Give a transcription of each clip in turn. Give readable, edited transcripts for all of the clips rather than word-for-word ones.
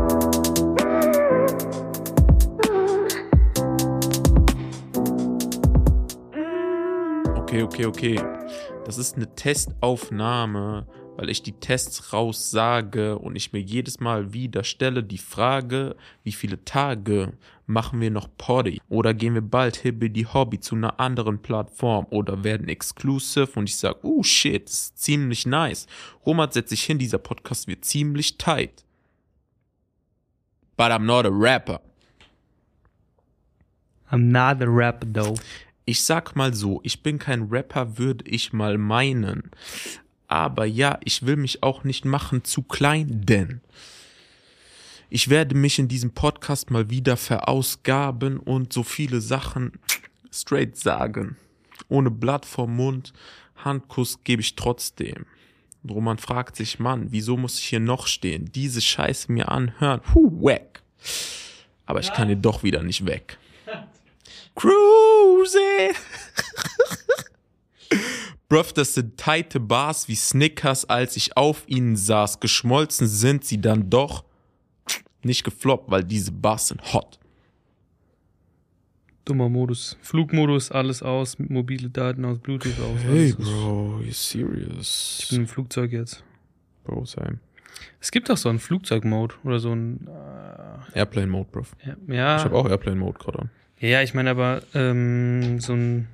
Okay. Das ist eine Testaufnahme, weil ich die Tests raussage und ich mir jedes Mal wieder stelle die Frage, wie viele Tage machen wir noch Poddy? Oder gehen wir bald Hibbidi Hobby zu einer anderen Plattform oder werden exclusive und ich sage, shit, das ist ziemlich nice. Roman setzt sich hin, dieser Podcast wird ziemlich tight. But I'm not a rapper. I'm not a rapper though. Ich sag mal so, ich bin kein Rapper, würde ich mal meinen. Aber ja, ich will mich auch nicht machen zu klein, denn ich werde mich in diesem Podcast mal wieder verausgaben und so viele Sachen straight sagen. Ohne Blatt vorm Mund, Handkuss gebe ich trotzdem. Roman fragt sich, Mann, wieso muss ich hier noch stehen? Diese Scheiße mir anhören, wack. Aber ich kann hier doch wieder nicht weg. Cruising! Bruv, das sind tighte Bars wie Snickers, als ich auf ihnen saß. Geschmolzen sind sie dann doch nicht gefloppt, weil diese Bars sind hot. Dummer Modus. Flugmodus, alles aus, mobile Daten aus, Bluetooth aus. Hey Bro, you serious? Ich bin im Flugzeug jetzt. Bro, same. Es gibt auch so einen Flugzeugmode oder so ein Airplane-Mode, bruv. Ja. Ich habe auch Airplane-Mode gerade an. Ja, ich meine aber so ein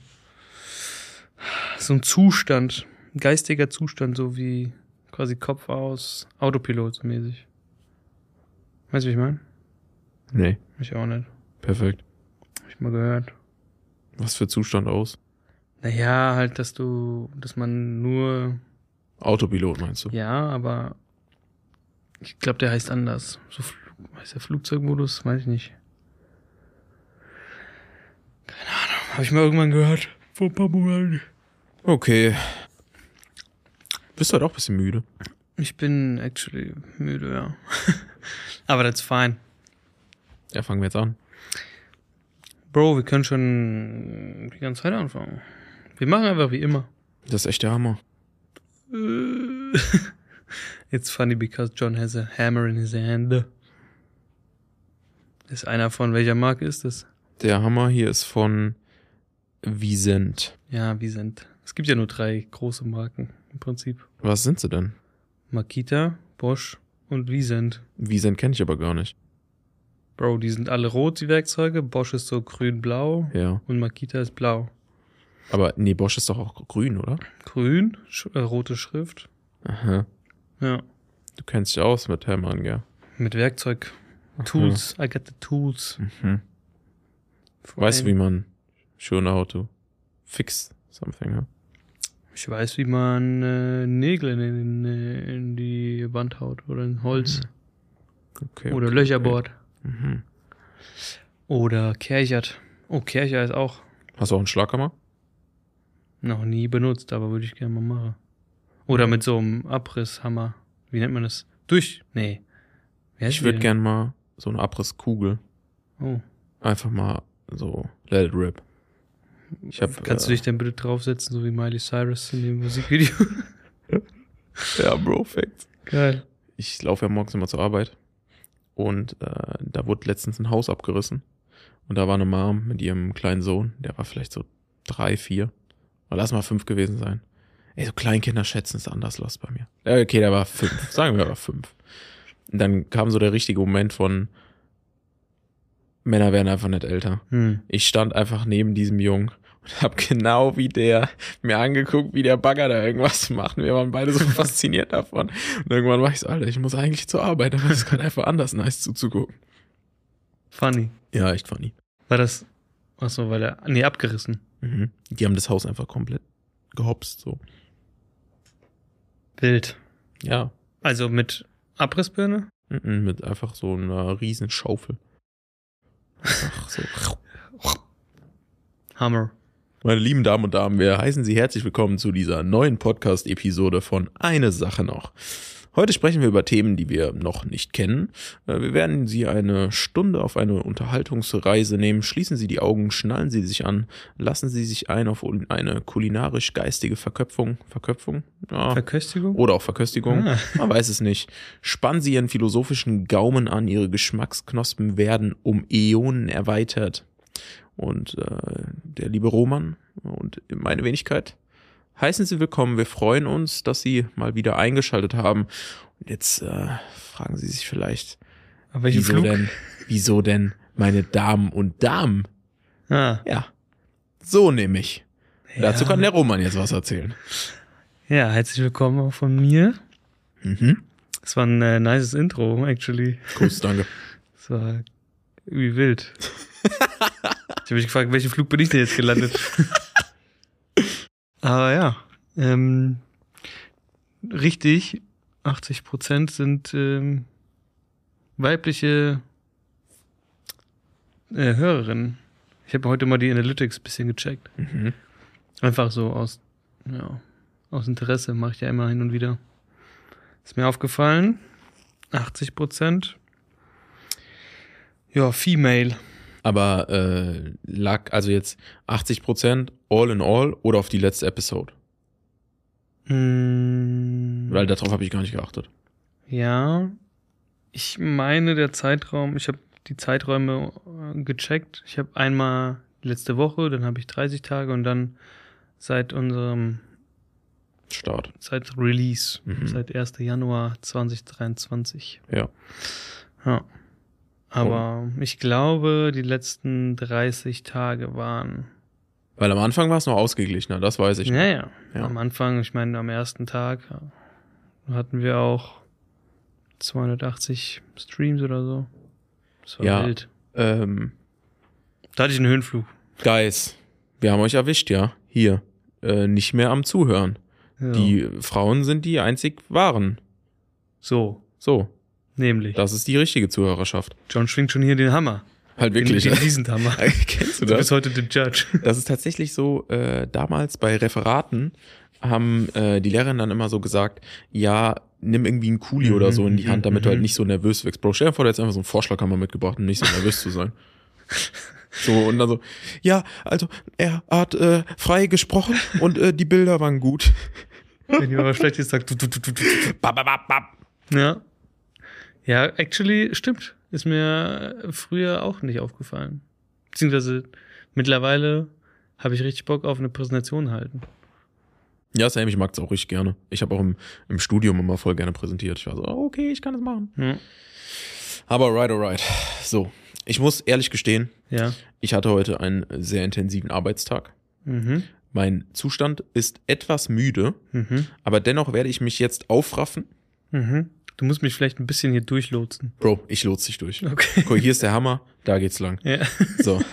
Zustand, ein geistiger Zustand, so wie quasi Kopf aus, Autopilot so mäßig. Weißt du, wie ich meine? Nee. Ich auch nicht. Perfekt. Hab ich mal gehört. Was für Zustand aus? Naja, halt, dass man nur... Autopilot meinst du? Ja, aber ich glaube, der heißt anders. So heißt der Flugzeugmodus? Weiß ich nicht. Keine Ahnung. Habe ich mal irgendwann gehört. Vor ein paar Monaten. Okay. Bist du halt auch ein bisschen müde? Ich bin actually müde, ja. Aber that's fine. Ja, fangen wir jetzt an. Bro, wir können schon die ganze Zeit anfangen. Wir machen einfach wie immer. Das ist echt der Hammer. It's funny because John has a hammer in his hand. Ist einer von welcher Marke ist das? Der Hammer hier ist von Vicent. Ja, Vicent. Es gibt ja nur 3 große Marken im Prinzip. Was sind sie denn? Makita, Bosch und Vicent. Vicent kenne ich aber gar nicht. Bro, die sind alle rot, die Werkzeuge. Bosch ist so grün-blau Ja. und Makita ist blau. Aber nee, Bosch ist doch auch grün, oder? Grün, rote Schrift. Aha. Ja. Du kennst dich aus mit Hämmern, gell? Mit Werkzeug. Tools. I got the tools. Mhm. Weißt du, wie man sure know how to fix something, ja? Ich weiß, wie man Nägel in die Wand haut oder in Holz. Okay. Oder Löcher bohrt. Mhm. Oder kerchert. Oh, Kercher ist auch Hast du auch einen Schlaghammer? noch nie benutzt, aber würde ich gerne mal machen. Oder mit so einem Abrisshammer. Wie nennt man das? Nee. Wie heißt Ich würde die gern mal so eine Abrisskugel. denn? Oh. Einfach mal so let it rip. Kannst du dich denn bitte draufsetzen, so wie Miley Cyrus in dem Musikvideo? Ja, Bro, Facts. Geil. Ich laufe ja morgens immer zur Arbeit und da wurde letztens ein Haus abgerissen und da war eine Mom mit ihrem kleinen Sohn, der war vielleicht so 3, 4, oder lass mal 5 gewesen sein. Ey, so Kleinkinder schätzen ist anders los bei mir. Ja, okay, der war 5, sagen wir, er war 5. Und dann kam so der richtige Moment von Männer werden einfach nicht älter. Ich stand einfach neben diesem Jungen und hab genau wie der mir angeguckt, wie der Bagger da irgendwas macht. Wir waren beide so fasziniert davon. Und irgendwann war ich so, Alter, ich muss eigentlich zur Arbeit, aber es ist gerade einfach anders nice zuzugucken. Funny. Ja, echt funny. War das, achso, abgerissen. Mhm. Die haben das Haus einfach komplett gehopst, so. Wild. Ja. Also mit Abrissbirne? Mit einfach so einer riesen Schaufel. Einfach so. Hammer. Meine lieben Damen und Herren, wir heißen Sie herzlich willkommen zu dieser neuen Podcast-Episode von Eine Sache noch. Heute sprechen wir über Themen, die wir noch nicht kennen. Wir werden Sie eine Stunde auf eine Unterhaltungsreise nehmen. Schließen Sie die Augen, schnallen Sie sich an, lassen Sie sich ein auf eine kulinarisch-geistige Verköstigung? Ja. Verköstigung? Oder auch Verköstigung, man weiß es nicht. Spannen Sie Ihren philosophischen Gaumen an, Ihre Geschmacksknospen werden um Äonen erweitert. Und der liebe Roman und meine Wenigkeit heißen Sie willkommen. Wir freuen uns, dass Sie mal wieder eingeschaltet haben. Und jetzt fragen Sie sich vielleicht, wieso denn, meine Damen und Damen? Ja, so nämlich. Ja. Dazu kann der Roman jetzt was erzählen. Ja, herzlich willkommen auch von mir. Das war ein nices Intro, actually. Cool, danke. Das war wie wild. Ich habe mich gefragt, welchen Flug bin ich denn jetzt gelandet? Aber ja, richtig, 80% sind weibliche Hörerinnen. Ich habe heute mal die Analytics ein bisschen gecheckt. Einfach so aus Interesse, mache ich ja immer hin und wieder. Ist mir aufgefallen, 80%. Ja, female. Aber lag also jetzt 80% all in all oder auf die letzte Episode? Weil darauf habe ich gar nicht geachtet. Ja, ich meine der Zeitraum, ich habe die Zeiträume gecheckt. Ich habe einmal letzte Woche, dann habe ich 30 Tage und dann seit unserem Start. Seit Release, seit 1. Januar 2023. Ja. Aber ich glaube, die letzten 30 Tage waren... Weil am Anfang war es noch ausgeglichener, das weiß ich noch. Ja. Am Anfang, ich meine, am ersten Tag hatten wir auch 280 Streams oder so. Das war wild. Da hatte ich einen Höhenflug. Guys, wir haben euch erwischt, ja. Hier. Nicht mehr am Zuhören. Ja. Die Frauen sind die einzig wahren. So. Nämlich. Das ist die richtige Zuhörerschaft. John schwingt schon hier den Hammer. Halt wirklich. Den Riesenhammer. Kennst du das? Du bist heute der Judge. Das ist tatsächlich so, damals bei Referaten haben die Lehrerinnen dann immer so gesagt, ja, nimm irgendwie einen Kuli oder so in die Hand, damit du halt nicht so nervös wirkst. Bro, stell dir vor, du hättest einfach so einen Vorschlaghammer mitgebracht, um nicht so nervös zu sein. So, und dann so, ja, also er hat frei gesprochen und die Bilder waren gut. Wenn jemand was Schlechtes sagt, Ja. Ja, actually, stimmt. Ist mir früher auch nicht aufgefallen. Beziehungsweise mittlerweile habe ich richtig Bock auf eine Präsentation halten. Ja, Sam, ich mag es auch richtig gerne. Ich habe auch im Studium immer voll gerne präsentiert. Ich war so, okay, ich kann das machen. Ja. Aber alright. So, ich muss ehrlich gestehen, ich hatte heute einen sehr intensiven Arbeitstag. Mein Zustand ist etwas müde, aber dennoch werde ich mich jetzt aufraffen. Du musst mich vielleicht ein bisschen hier durchlotsen. Bro, ich lotse dich durch. Okay. Guck, hier ist der Hammer, da geht's lang. Ja. So.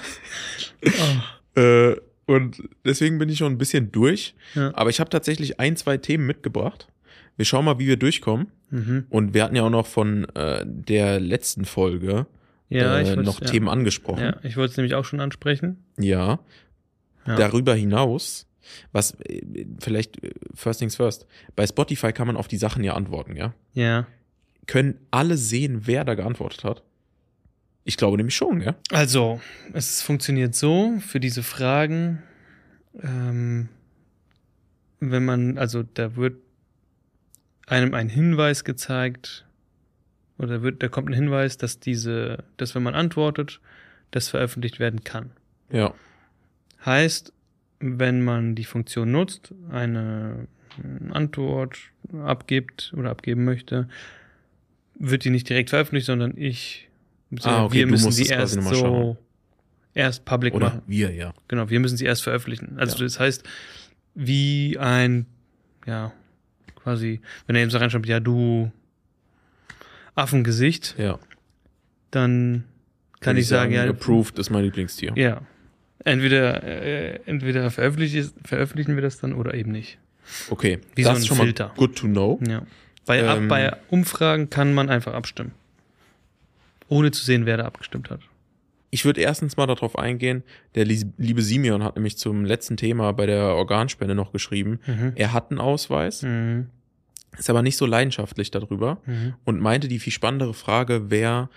Und deswegen bin ich schon ein bisschen durch. Ja. Aber ich habe tatsächlich 2 Themen mitgebracht. Wir schauen mal, wie wir durchkommen. Und wir hatten ja auch noch von der letzten Folge noch Themen angesprochen. Ja, ich wollte es nämlich auch schon ansprechen. Ja. Darüber hinaus, was vielleicht first things first, bei Spotify kann man auf die Sachen ja antworten, ja? Ja. Können alle sehen, wer da geantwortet hat? Ich glaube nämlich schon, ja? Also, es funktioniert so, für diese Fragen, wenn man, also da wird einem ein Hinweis gezeigt, oder da kommt ein Hinweis, dass wenn man antwortet, das veröffentlicht werden kann. Ja. Heißt, wenn man die Funktion nutzt, eine Antwort abgibt oder abgeben möchte, wird die nicht direkt veröffentlicht, sondern wir müssen sie erst public oder machen. Wir, ja. Genau, wir müssen sie erst veröffentlichen. Also das heißt, wie ein, quasi, wenn er eben so reinschreibt, ja, du Affengesicht, dann kann ich sagen, ja. Approved ist mein Lieblingstier. Ja. Entweder veröffentlichen wir das dann oder eben nicht. Okay, wie das so ein ist schon Filter. Mal good to know. Ja. Bei Umfragen kann man einfach abstimmen. Ohne zu sehen, wer da abgestimmt hat. Ich würde erstens mal darauf eingehen, der liebe Simeon hat nämlich zum letzten Thema bei der Organspende noch geschrieben, er hat einen Ausweis, ist aber nicht so leidenschaftlich darüber und meinte, die viel spannendere Frage wäre,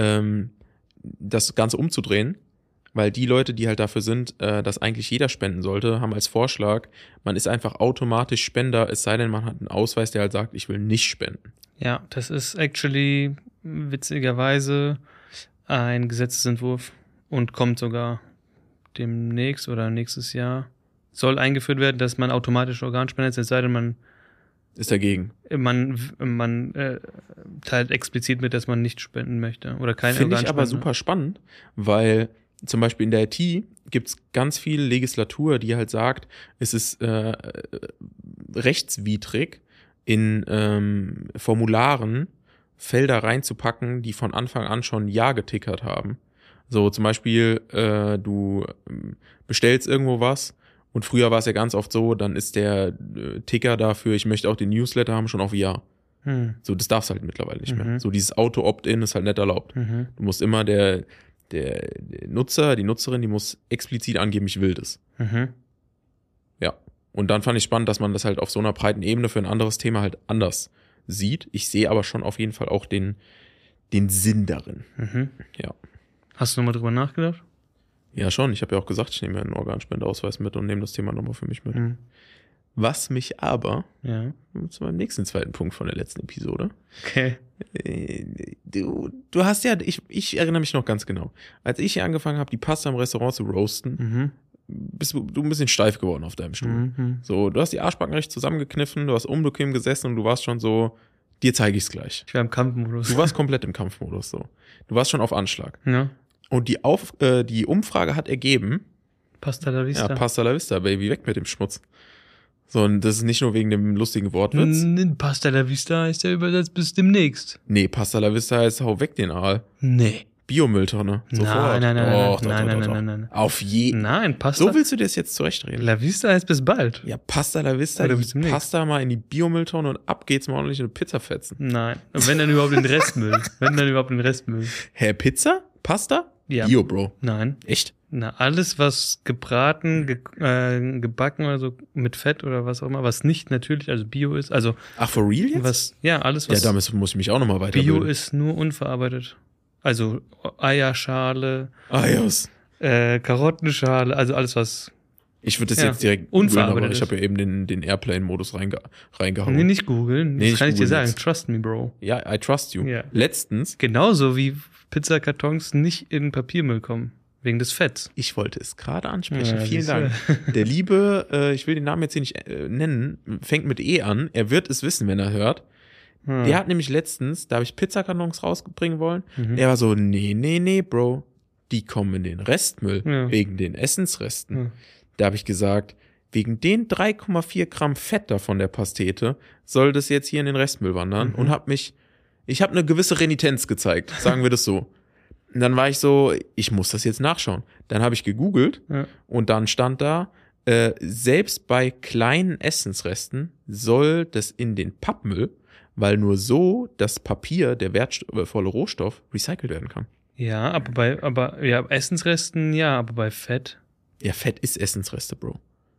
das Ganze umzudrehen, weil die Leute, die halt dafür sind, dass eigentlich jeder spenden sollte, haben als Vorschlag, man ist einfach automatisch Spender, es sei denn, man hat einen Ausweis, der halt sagt, ich will nicht spenden. Ja, das ist actually witzigerweise ein Gesetzesentwurf und kommt sogar demnächst oder nächstes Jahr. Soll eingeführt werden, dass man automatisch Organ spendet, es sei denn, man ist dagegen. Man teilt explizit mit, dass man nicht spenden möchte oder kein Organ Finde ich aber super spannend, weil zum Beispiel in der IT gibt es ganz viel Legislatur, die halt sagt, es ist rechtswidrig, in Formularen Felder reinzupacken, die von Anfang an schon Ja getickert haben. So zum Beispiel, du bestellst irgendwo was und früher war es ja ganz oft so, dann ist der Ticker dafür, ich möchte auch den Newsletter haben, schon auf Ja. So, das darfst du halt mittlerweile nicht mehr. So dieses Auto-Opt-in ist halt nicht erlaubt. Du musst immer der Nutzer, die Nutzerin, die muss explizit angeben, ich will das. Ja. Und dann fand ich spannend, dass man das halt auf so einer breiten Ebene für ein anderes Thema halt anders sieht. Ich sehe aber schon auf jeden Fall auch den Sinn darin. Ja. Hast du nochmal drüber nachgedacht? Ja, schon. Ich habe ja auch gesagt, ich nehme einen Organspendeausweis mit und nehme das Thema nochmal für mich mit. Was mich aber zu meinem nächsten zweiten Punkt von der letzten Episode. Okay. Du hast ja, ich erinnere mich noch ganz genau. Als ich hier angefangen habe, die Pasta im Restaurant zu roasten, bist du ein bisschen steif geworden auf deinem Stuhl. So, du hast die Arschbacken recht zusammengekniffen, du hast unbequem gesessen und du warst schon so, dir zeige ich es gleich. Ich war im Kampfmodus. Du warst komplett im Kampfmodus, so. Du warst schon auf Anschlag. Ja. Und die Umfrage hat ergeben, Pasta la vista. Ja, Pasta la vista, Baby, weg mit dem Schmutz. So, und das ist nicht nur wegen dem lustigen Wortwitz. Pasta la vista heißt ja übersetzt bis demnächst. Nee, Pasta la vista heißt, hau weg den Aal. Nee. Biomülltonne. Sofort. Nein. Auf jeden. Nein, Pasta. So willst du dir das jetzt zurechtreden? La vista heißt bis bald. Ja, Pasta la vista, Oder bis die demnächst. Pasta mal in die Biomülltonne und ab geht's mal ordentlich eine Pizza fetzen. Nein. Und wenn dann überhaupt den Restmüll. Hä, Pizza? Pasta? Ja. Bio, Bro. Nein. Echt? Na, alles, was gebraten, gebacken oder so mit Fett oder was auch immer, was nicht natürlich, also Bio ist, also. Ach, for real jetzt? Alles, was. Ja, damit muss ich mich auch nochmal weiterbilden. Bio ist nur unverarbeitet. Also Eierschale. Eiers. Karottenschale, also alles, was. Ich würde das jetzt direkt unverarbeitet googeln, aber ich habe ja eben den Airplane-Modus reingehauen. Nee, nicht googeln. Nee, das kann ich dir sagen. jetzt. Trust me, Bro. Ja, I trust you. Ja. Letztens. Genauso wie Pizzakartons nicht in Papiermüll kommen. Wegen des Fetts. Ich wollte es gerade ansprechen. Ja, Vielen Dank. Der liebe, ich will den Namen jetzt hier nicht nennen, fängt mit E an. Er wird es wissen, wenn er hört. Der hat nämlich letztens, da habe ich Pizzakartons rausbringen wollen. Der war so, nee, Bro. Die kommen in den Restmüll. Wegen den Essensresten. Da habe ich gesagt, wegen den 3,4 Gramm Fett da von der Pastete soll das jetzt hier in den Restmüll wandern. Und ich habe eine gewisse Renitenz gezeigt, sagen wir das so. Und dann war ich so, ich muss das jetzt nachschauen. Dann habe ich gegoogelt und dann stand da, selbst bei kleinen Essensresten soll das in den Pappmüll, weil nur so das Papier, der wertvolle Rohstoff, recycelt werden kann. Ja, aber Essensresten, ja, aber bei Fett. Ja, Fett ist Essensreste, Bro.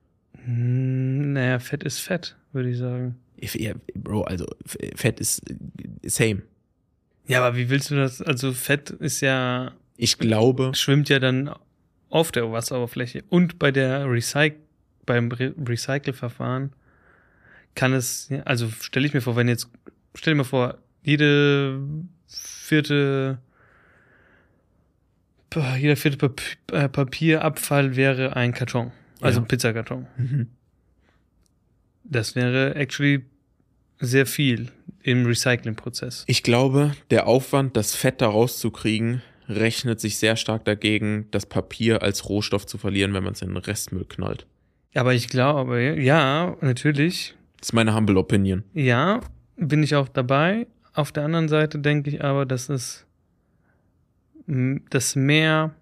Naja, Fett ist Fett, würde ich sagen. Ja, Bro, also Fett ist same. Ja, aber wie willst du das? Also Fett ist ja. Ich glaube. Schwimmt ja dann auf der Wasseroberfläche. Und bei beim Recycle-Verfahren kann es, also stell dir mal vor, jeder vierte Papierabfall wäre ein Karton. Also ein Pizzakarton. Das wäre actually sehr viel im Recyclingprozess. Ich glaube, der Aufwand, das Fett da rauszukriegen, rechnet sich sehr stark dagegen, das Papier als Rohstoff zu verlieren, wenn man es in den Restmüll knallt. Aber ich glaube, ja, natürlich. Das ist meine humble Opinion. Ja, bin ich auch dabei. Auf der anderen Seite denke ich aber, dass mehr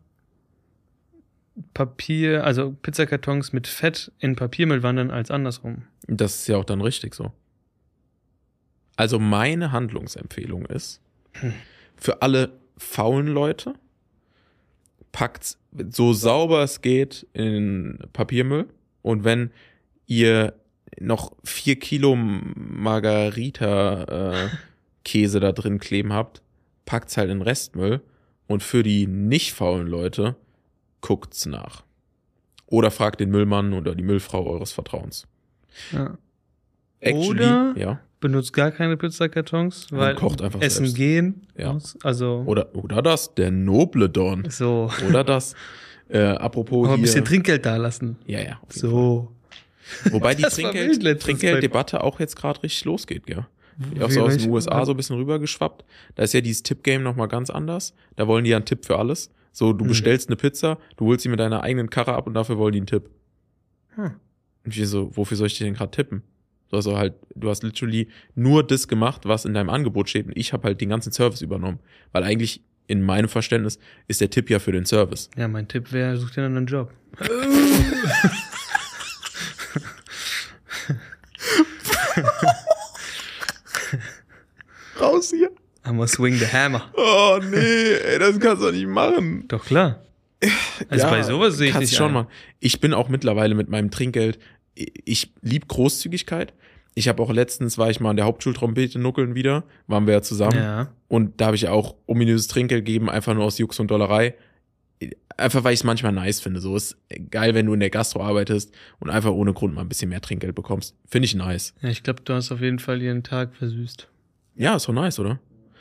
Papier, also Pizzakartons mit Fett in Papiermüll wandern als andersrum. Das ist ja auch dann richtig so. Also meine Handlungsempfehlung ist, für alle faulen Leute, packt's so sauber es geht in den Papiermüll und wenn ihr noch 4 Kilo Margarita Käse da drin kleben habt, packt's halt in den Restmüll und für die nicht faulen Leute guckt's nach. Oder fragt den Müllmann oder die Müllfrau eures Vertrauens. Ja. Actually, Oder ja. benutzt gar keine Pizzakartons, weil kocht einfach Essen selbst. gehen. Ja. Also Oder das, der noble Don. so. Oder das. Apropos Aber ein hier. bisschen Trinkgeld da lassen. Ja. Auf jeden So. Fall. Wobei die Das war wild letztes Trinkgelddebatte auch jetzt gerade richtig losgeht, gell? Auch Wie so aus welche- den USA so ein bisschen rübergeschwappt. Da ist ja dieses Tipp-Game nochmal ganz anders. Da wollen die ja einen Tipp für alles. So, du bestellst eine Pizza, du holst sie mit deiner eigenen Karre ab und dafür wollen die einen Tipp. Hm. Und ich so, wofür soll ich dir denn gerade tippen? Also halt, du hast literally nur das gemacht, was in deinem Angebot steht und ich habe halt den ganzen Service übernommen. Weil eigentlich in meinem Verständnis ist der Tipp ja für den Service. Ja, mein Tipp wäre, such dir einen anderen Job. Raus hier. I'ma swing the hammer. Oh nee, ey, das kannst du doch nicht machen. Doch klar. Also bei sowas sehe ich kannst nicht schon ein. machen. Ich bin auch mittlerweile mit meinem Trinkgeld, ich lieb Großzügigkeit. Ich habe auch letztens, war ich mal an der Hauptschultrompete nuckeln wieder, waren wir ja zusammen. Ja. Und da habe ich auch ominöses Trinkgeld gegeben, einfach nur aus Jux und Dollerei. Einfach, weil ich es manchmal nice finde. So ist geil, wenn du in der Gastro arbeitest und einfach ohne Grund mal ein bisschen mehr Trinkgeld bekommst. Finde ich nice. Ja, ich glaube, du hast auf jeden Fall ihren Tag versüßt. Ja, ist doch nice, oder?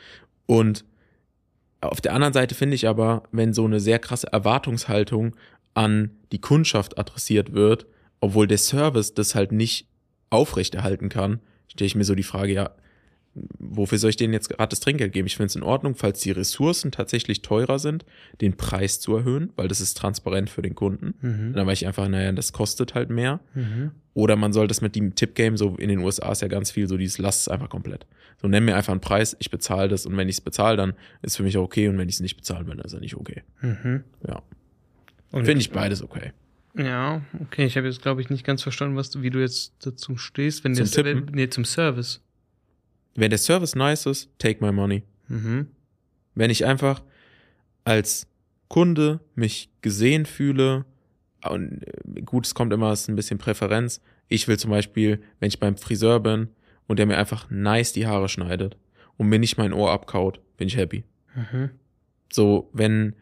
Und auf der anderen Seite finde ich aber, wenn so eine sehr krasse Erwartungshaltung an die Kundschaft adressiert wird, obwohl der Service das halt nicht aufrechterhalten kann, stelle ich mir so die Frage, ja, wofür soll ich denen jetzt gerade das Trinkgeld geben? Ich finde es in Ordnung, falls die Ressourcen tatsächlich teurer sind, den Preis zu erhöhen, weil das ist transparent für den Kunden. Mhm. Dann weiß ich einfach, naja, das kostet halt mehr. Mhm. Oder man soll das mit dem Tipp-Game, so in den USA ist ja ganz viel so dieses, lass es einfach komplett. So, nenn mir einfach einen Preis, ich bezahle das und wenn ich es bezahle, dann ist für mich auch okay und wenn ich es nicht bezahle, dann ist er nicht okay. Mhm. Ja. Und Finde ich beides okay. Ja, okay. Ich habe jetzt, glaube ich, nicht ganz verstanden, wie du jetzt dazu stehst. Wenn Zum das, Tippen? Nee, zum Service. Wenn der Service nice ist, take my money. Mhm. Wenn ich einfach als Kunde mich gesehen fühle, und gut, es kommt immer, es ist ein bisschen Präferenz. Ich will zum Beispiel, wenn ich beim Friseur bin und der mir einfach nice die Haare schneidet und mir nicht mein Ohr abkaut, bin ich happy. Mhm. So, wenn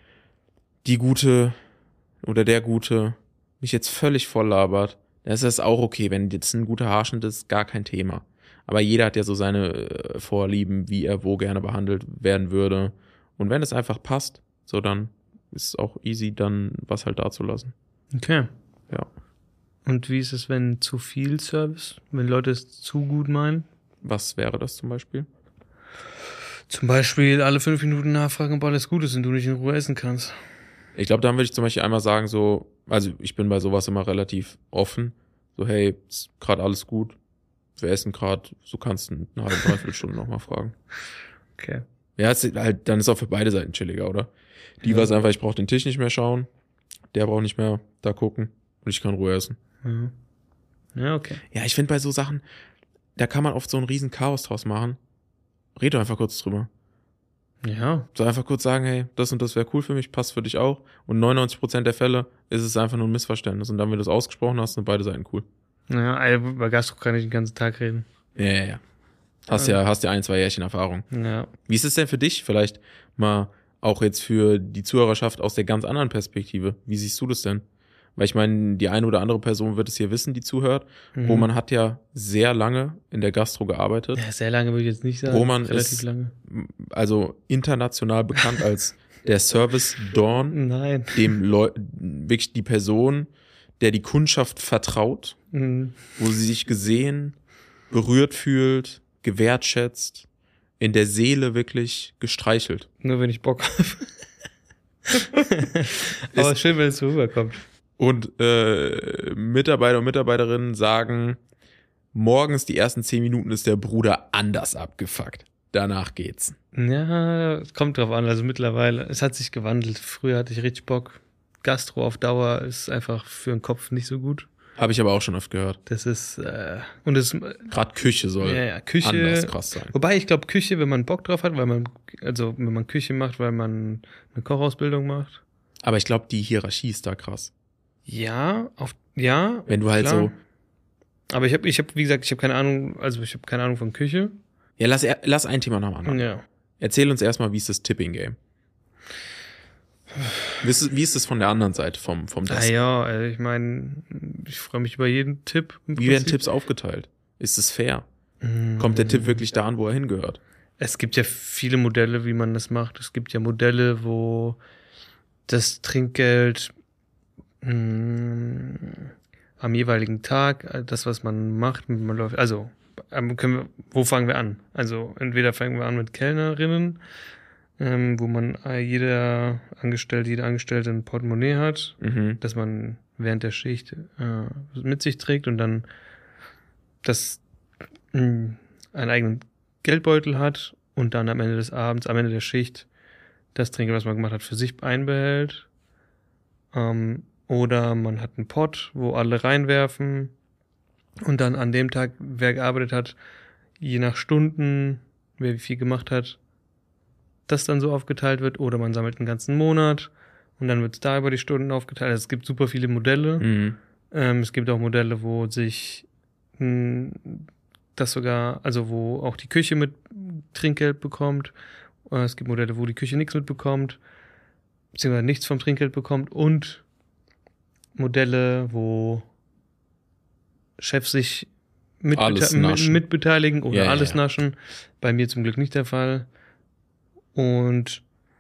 die Gute oder der Gute mich jetzt völlig voll labert, dann ist das auch okay. Wenn jetzt ein guter Haarschnitt ist, gar kein Thema. Aber jeder hat ja so seine Vorlieben, wie er wo gerne behandelt werden würde. Und wenn es einfach passt, so dann ist es auch easy, dann was halt da zu lassen. Okay. Ja. Und wie ist es, wenn zu viel Service? Wenn Leute es zu gut meinen? Was wäre das zum Beispiel? Zum Beispiel alle 5 Minuten nachfragen, ob alles gut ist und du nicht in Ruhe essen kannst. Ich glaube, dann würde ich zum Beispiel einmal sagen, so, also ich bin bei sowas immer relativ offen. So, hey, ist gerade alles gut. Wir essen gerade, so kannst du eine halbe, dreiviertel Stunde nochmal fragen. Okay. Ja, ist halt, dann ist auch für beide Seiten chilliger, oder? Die Ja. weiß einfach, ich brauche den Tisch nicht mehr schauen, der braucht nicht mehr da gucken und ich kann Ruhe essen. Ja, ja, okay. Ja, ich finde bei so Sachen, da kann man oft so ein riesen Chaos draus machen. Red doch einfach kurz drüber. Ja. So einfach kurz sagen, hey, das und das wäre cool für mich, passt für dich auch. Und 99% der Fälle ist es einfach nur ein Missverständnis. Und dann, wenn du es ausgesprochen hast, sind beide Seiten cool. Ja, bei Gastro kann ich den ganzen Tag reden. Ja. Hast ja 1-2 Jährchen Erfahrung. Ja. Wie ist es denn für dich? Vielleicht mal auch jetzt für die Zuhörerschaft aus der ganz anderen Perspektive. Wie siehst du das denn? Weil ich meine, die eine oder andere Person wird es hier wissen, die zuhört. Mhm. Roman hat ja sehr lange in der Gastro gearbeitet. Ja, sehr lange würde ich jetzt nicht sagen. Roman Relativ ist lange. also international bekannt als der Service Dawn, Nein. dem wirklich die Person, der die Kundschaft vertraut, Mhm. wo sie sich gesehen, berührt fühlt, gewertschätzt, in der Seele wirklich gestreichelt. Nur wenn ich Bock habe. Aber schön, wenn es so rüberkommt. Und Mitarbeiter und Mitarbeiterinnen sagen, morgens die ersten 10 Minuten ist der Bruder anders abgefuckt. Danach geht's. Ja, es kommt drauf an. Also mittlerweile, es hat sich gewandelt. Früher hatte ich richtig Bock. Gastro auf Dauer ist einfach für den Kopf nicht so gut. Habe ich aber auch schon oft gehört. Das ist, und es, Gerade Küche soll ja, Küche. anders krass sein. Wobei ich glaube, Küche, wenn man Bock drauf hat, wenn man Küche macht, weil man eine Kochausbildung macht. Aber ich glaube, die Hierarchie ist da krass. Ja, ja. Wenn du halt klar. so Aber wie gesagt, ich habe keine Ahnung, also ich habe keine Ahnung von Küche. Ja, lass ein Thema nach dem anderen. Ja. Erzähl uns erstmal, wie ist das Tipping-Game? Wie ist das von der anderen Seite vom Desk? Ja, ich meine, ich freue mich über jeden Tipp. Wie werden Tipps aufgeteilt? Ist es fair? Kommt der Tipp wirklich da an, wo er hingehört? Es gibt ja viele Modelle, wie man das macht. Es gibt ja Modelle, wo das Trinkgeld am jeweiligen Tag, das, was man macht, man läuft, also wo fangen wir an? Also entweder fangen wir an mit Kellnerinnen, wo man jede Angestellte ein Portemonnaie hat, dass man während der Schicht mit sich trägt und dann einen eigenen Geldbeutel hat und dann am Ende des Abends, am Ende der Schicht, das Trinkgeld, was man gemacht hat, für sich einbehält. Oder man hat einen Pot, wo alle reinwerfen und dann an dem Tag, wer gearbeitet hat, je nach Stunden, wer wie viel gemacht hat, das dann so aufgeteilt wird. Oder man sammelt einen ganzen Monat und dann wird es da über die Stunden aufgeteilt. Also es gibt super viele Modelle. Es gibt auch Modelle, wo sich das sogar, also wo auch die Küche mit Trinkgeld bekommt. Es gibt Modelle, wo die Küche nichts mitbekommt, beziehungsweise nichts vom Trinkgeld bekommt, und Modelle, wo Chefs sich mitbeteiligen oder alles naschen. Bei mir zum Glück nicht der Fall. Und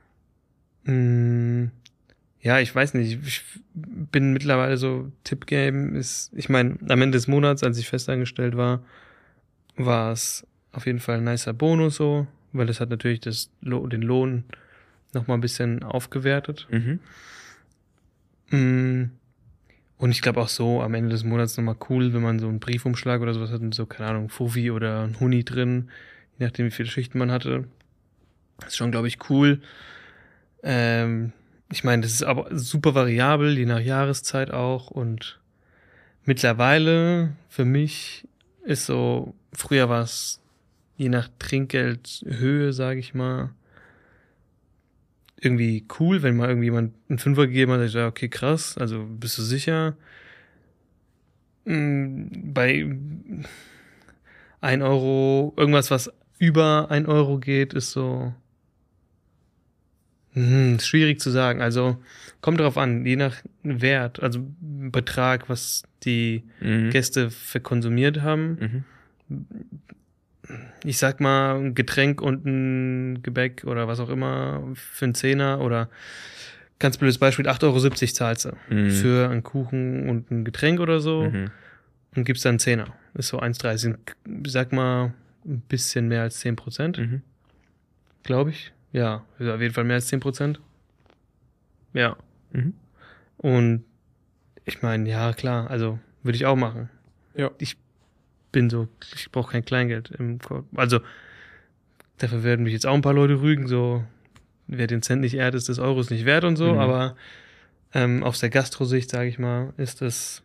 ja, ich weiß nicht, ich bin mittlerweile so, Tippgame ist, ich meine, am Ende des Monats, als ich festangestellt war es auf jeden Fall ein nicer Bonus so, weil das hat natürlich den Lohn nochmal ein bisschen aufgewertet. Und ich glaube auch so am Ende des Monats nochmal cool, wenn man so einen Briefumschlag oder sowas hat und so, keine Ahnung, Fuffi oder ein Huni drin, je nachdem wie viele Schichten man hatte. Das ist schon, glaube ich, cool. Ich meine, das ist aber super variabel, je nach Jahreszeit auch, und mittlerweile für mich ist so, früher war es je nach Trinkgeldhöhe, sage ich mal, irgendwie cool, wenn mal irgendjemand einen Fünfer gegeben hat, ich sage, okay, krass, also bist du sicher? Bei 1 Euro, irgendwas, was über 1 Euro geht, ist so schwierig zu sagen. Also kommt drauf an, je nach Wert, also Betrag, was die Gäste verkonsumiert haben. Ich sag mal, ein Getränk und ein Gebäck oder was auch immer für einen Zehner oder ganz blödes Beispiel, 8,70 € zahlst du für einen Kuchen und ein Getränk oder so und gibst dann einen Zehner. Ist so 1,30. Sag mal, ein bisschen mehr als 10%. Glaube ich. Ja, ist auf jeden Fall mehr als 10%. Ja. Und ich meine, ja, klar, also würde ich auch machen. Ja. Ich brauche kein Kleingeld im Kopf. Also, dafür werden mich jetzt auch ein paar Leute rügen, so, wer den Cent nicht ehrt, ist des Euros nicht wert und so, aber aus der Gastro-Sicht, sage ich mal, ist das,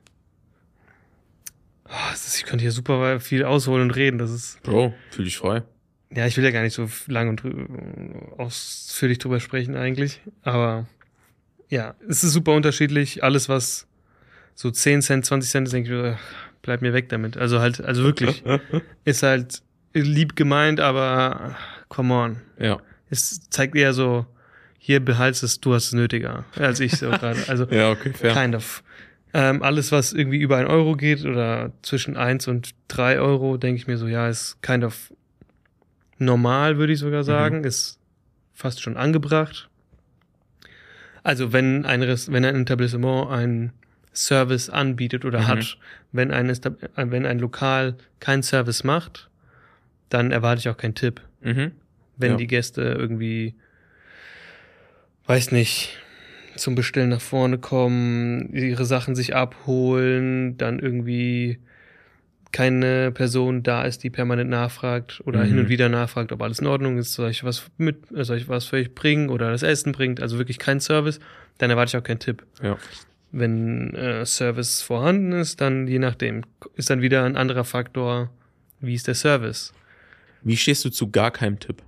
ich könnte hier super viel ausholen und reden, das ist... Bro, fühl dich frei. Ja, ich will ja gar nicht so lang und ausführlich drüber sprechen eigentlich, aber ja, es ist super unterschiedlich. Alles, was so 10 Cent, 20 Cent ist, denke ich mir, bleib mir weg damit. Also wirklich, ist halt lieb gemeint, aber come on. Ja. Es zeigt eher so, hier behaltst es, du hast es nötiger, als ich so gerade. Also, ja, okay, fair. Kind of. Alles, was irgendwie über 1 Euro geht oder zwischen 1 und 3 Euro, denke ich mir so, ja, ist kind of normal, würde ich sogar sagen, ist fast schon angebracht. Also wenn ein Etablissement einen Service anbietet oder hat, wenn ein Lokal keinen Service macht, dann erwarte ich auch keinen Tipp. Wenn die Gäste irgendwie, weiß nicht, zum Bestellen nach vorne kommen, ihre Sachen sich abholen, dann irgendwie keine Person da ist, die permanent nachfragt oder hin und wieder nachfragt, ob alles in Ordnung ist, soll ich was für euch bringen oder das Essen bringt, also wirklich kein Service, dann erwarte ich auch keinen Tipp. Ja. Wenn Service vorhanden ist, dann je nachdem, ist dann wieder ein anderer Faktor, wie ist der Service. Wie stehst du zu gar keinem Tipp?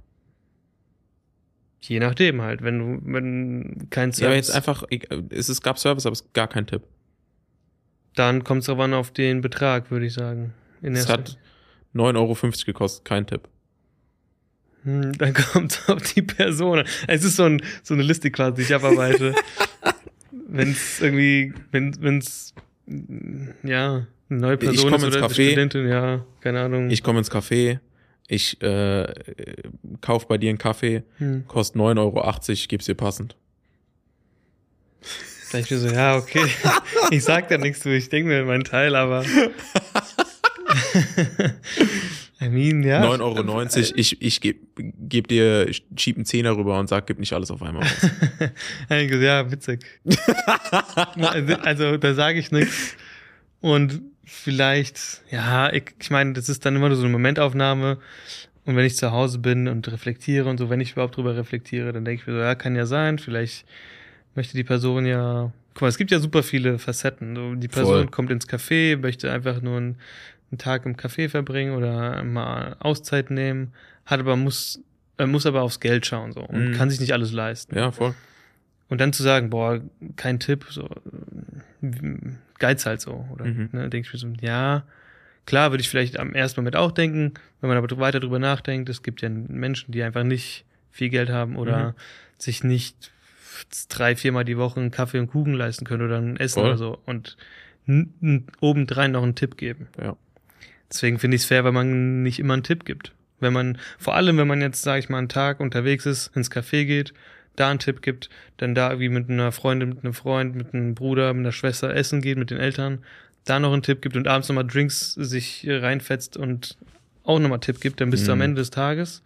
Je nachdem halt, wenn kein Service... Ja, jetzt einfach, es gab Service, aber es gab gar keinen Tipp. Dann kommt es aber an auf den Betrag, würde ich sagen. Es hat 9,50 € gekostet, kein Tipp. Dann kommt es auf die Person. Es ist so eine Liste quasi, die ich abarbeite. Wenn's irgendwie, wenn's ja, eine neue Person ist oder eine Studentin, ja, keine Ahnung. Ich komme ins Café, ich kauf bei dir einen Kaffee, kostet 9,80 €, ich geb's dir passend. Da ich mir so, ja, okay, ich sag da nichts zu, ich denke mir meinen Teil, aber I mean, ja. 9,90 €, ich geb dir, schieb einen Zehner rüber und sag, gib nicht alles auf einmal raus. Ja, witzig. Also, da sage ich nichts. Und vielleicht, ja, ich meine, das ist dann immer nur so eine Momentaufnahme. Und wenn ich zu Hause bin und reflektiere und so, wenn ich überhaupt drüber reflektiere, dann denke ich mir so, ja, kann ja sein, vielleicht möchte die Person ja, guck mal, es gibt ja super viele Facetten. So, die Person kommt ins Café, möchte einfach nur einen Tag im Café verbringen oder mal Auszeit nehmen, muss aber aufs Geld schauen so und kann sich nicht alles leisten. Ja, voll. Und dann zu sagen, boah, kein Tipp, so Geiz halt so, oder ne, denke ich mir so, ja, klar würde ich vielleicht am ersten Moment auch denken, wenn man aber weiter drüber nachdenkt, es gibt ja Menschen, die einfach nicht viel Geld haben oder sich nicht 3-4 Mal die Woche einen Kaffee und Kuchen leisten können oder ein Essen oder so und obendrein noch einen Tipp geben. Ja. Deswegen finde ich es fair, wenn man nicht immer einen Tipp gibt. Vor allem, wenn man jetzt, sage ich mal, einen Tag unterwegs ist, ins Café geht, da einen Tipp gibt, dann da irgendwie mit einer Freundin, mit einem Freund, mit einem Bruder, mit einer Schwester essen geht, mit den Eltern, da noch einen Tipp gibt und abends nochmal Drinks sich reinfetzt und auch nochmal Tipp gibt, dann bist du am Ende des Tages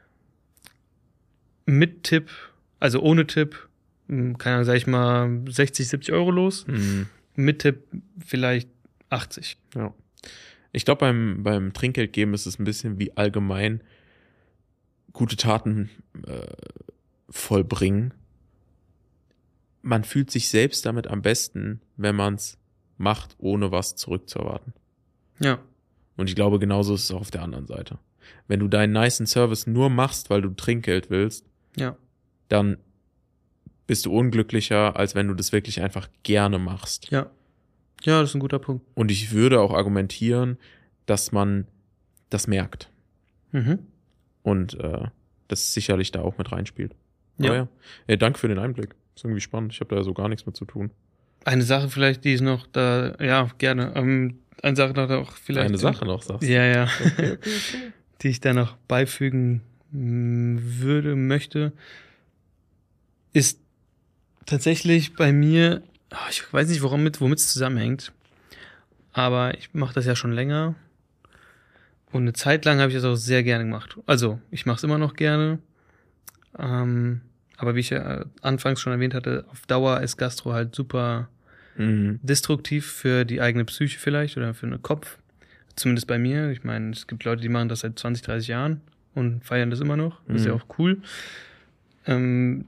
mit Tipp, also ohne Tipp, keine Ahnung, sag ich mal, 60, 70 € los. Mit Tipp vielleicht 80. Ja. Ich glaube, beim Trinkgeld geben ist es ein bisschen wie allgemein gute Taten vollbringen. Man fühlt sich selbst damit am besten, wenn man es macht, ohne was zurückzuerwarten. Ja. Und ich glaube, genauso ist es auch auf der anderen Seite. Wenn du deinen nicen Service nur machst, weil du Trinkgeld willst, dann bist du unglücklicher, als wenn du das wirklich einfach gerne machst. Ja. Ja, das ist ein guter Punkt. Und ich würde auch argumentieren, dass man das merkt. Und das sicherlich da auch mit reinspielt. Ja. Ja, danke für den Einblick. Ist irgendwie spannend. Ich habe da so gar nichts mit zu tun. Eine Sache vielleicht, die ist noch da, ja, gerne. Eine Sache noch auch vielleicht. Eine Sache noch, sagst du? Ja. Okay. Die ich da noch beifügen möchte, ist tatsächlich bei mir, ich weiß nicht, womit es zusammenhängt, aber ich mache das ja schon länger und eine Zeit lang habe ich das auch sehr gerne gemacht. Also, ich mache es immer noch gerne, aber wie ich ja anfangs schon erwähnt hatte, auf Dauer ist Gastro halt super destruktiv für die eigene Psyche vielleicht oder für den Kopf. Zumindest bei mir. Ich meine, es gibt Leute, die machen das seit 20, 30 Jahren und feiern das immer noch. Das ist ja auch cool. Zum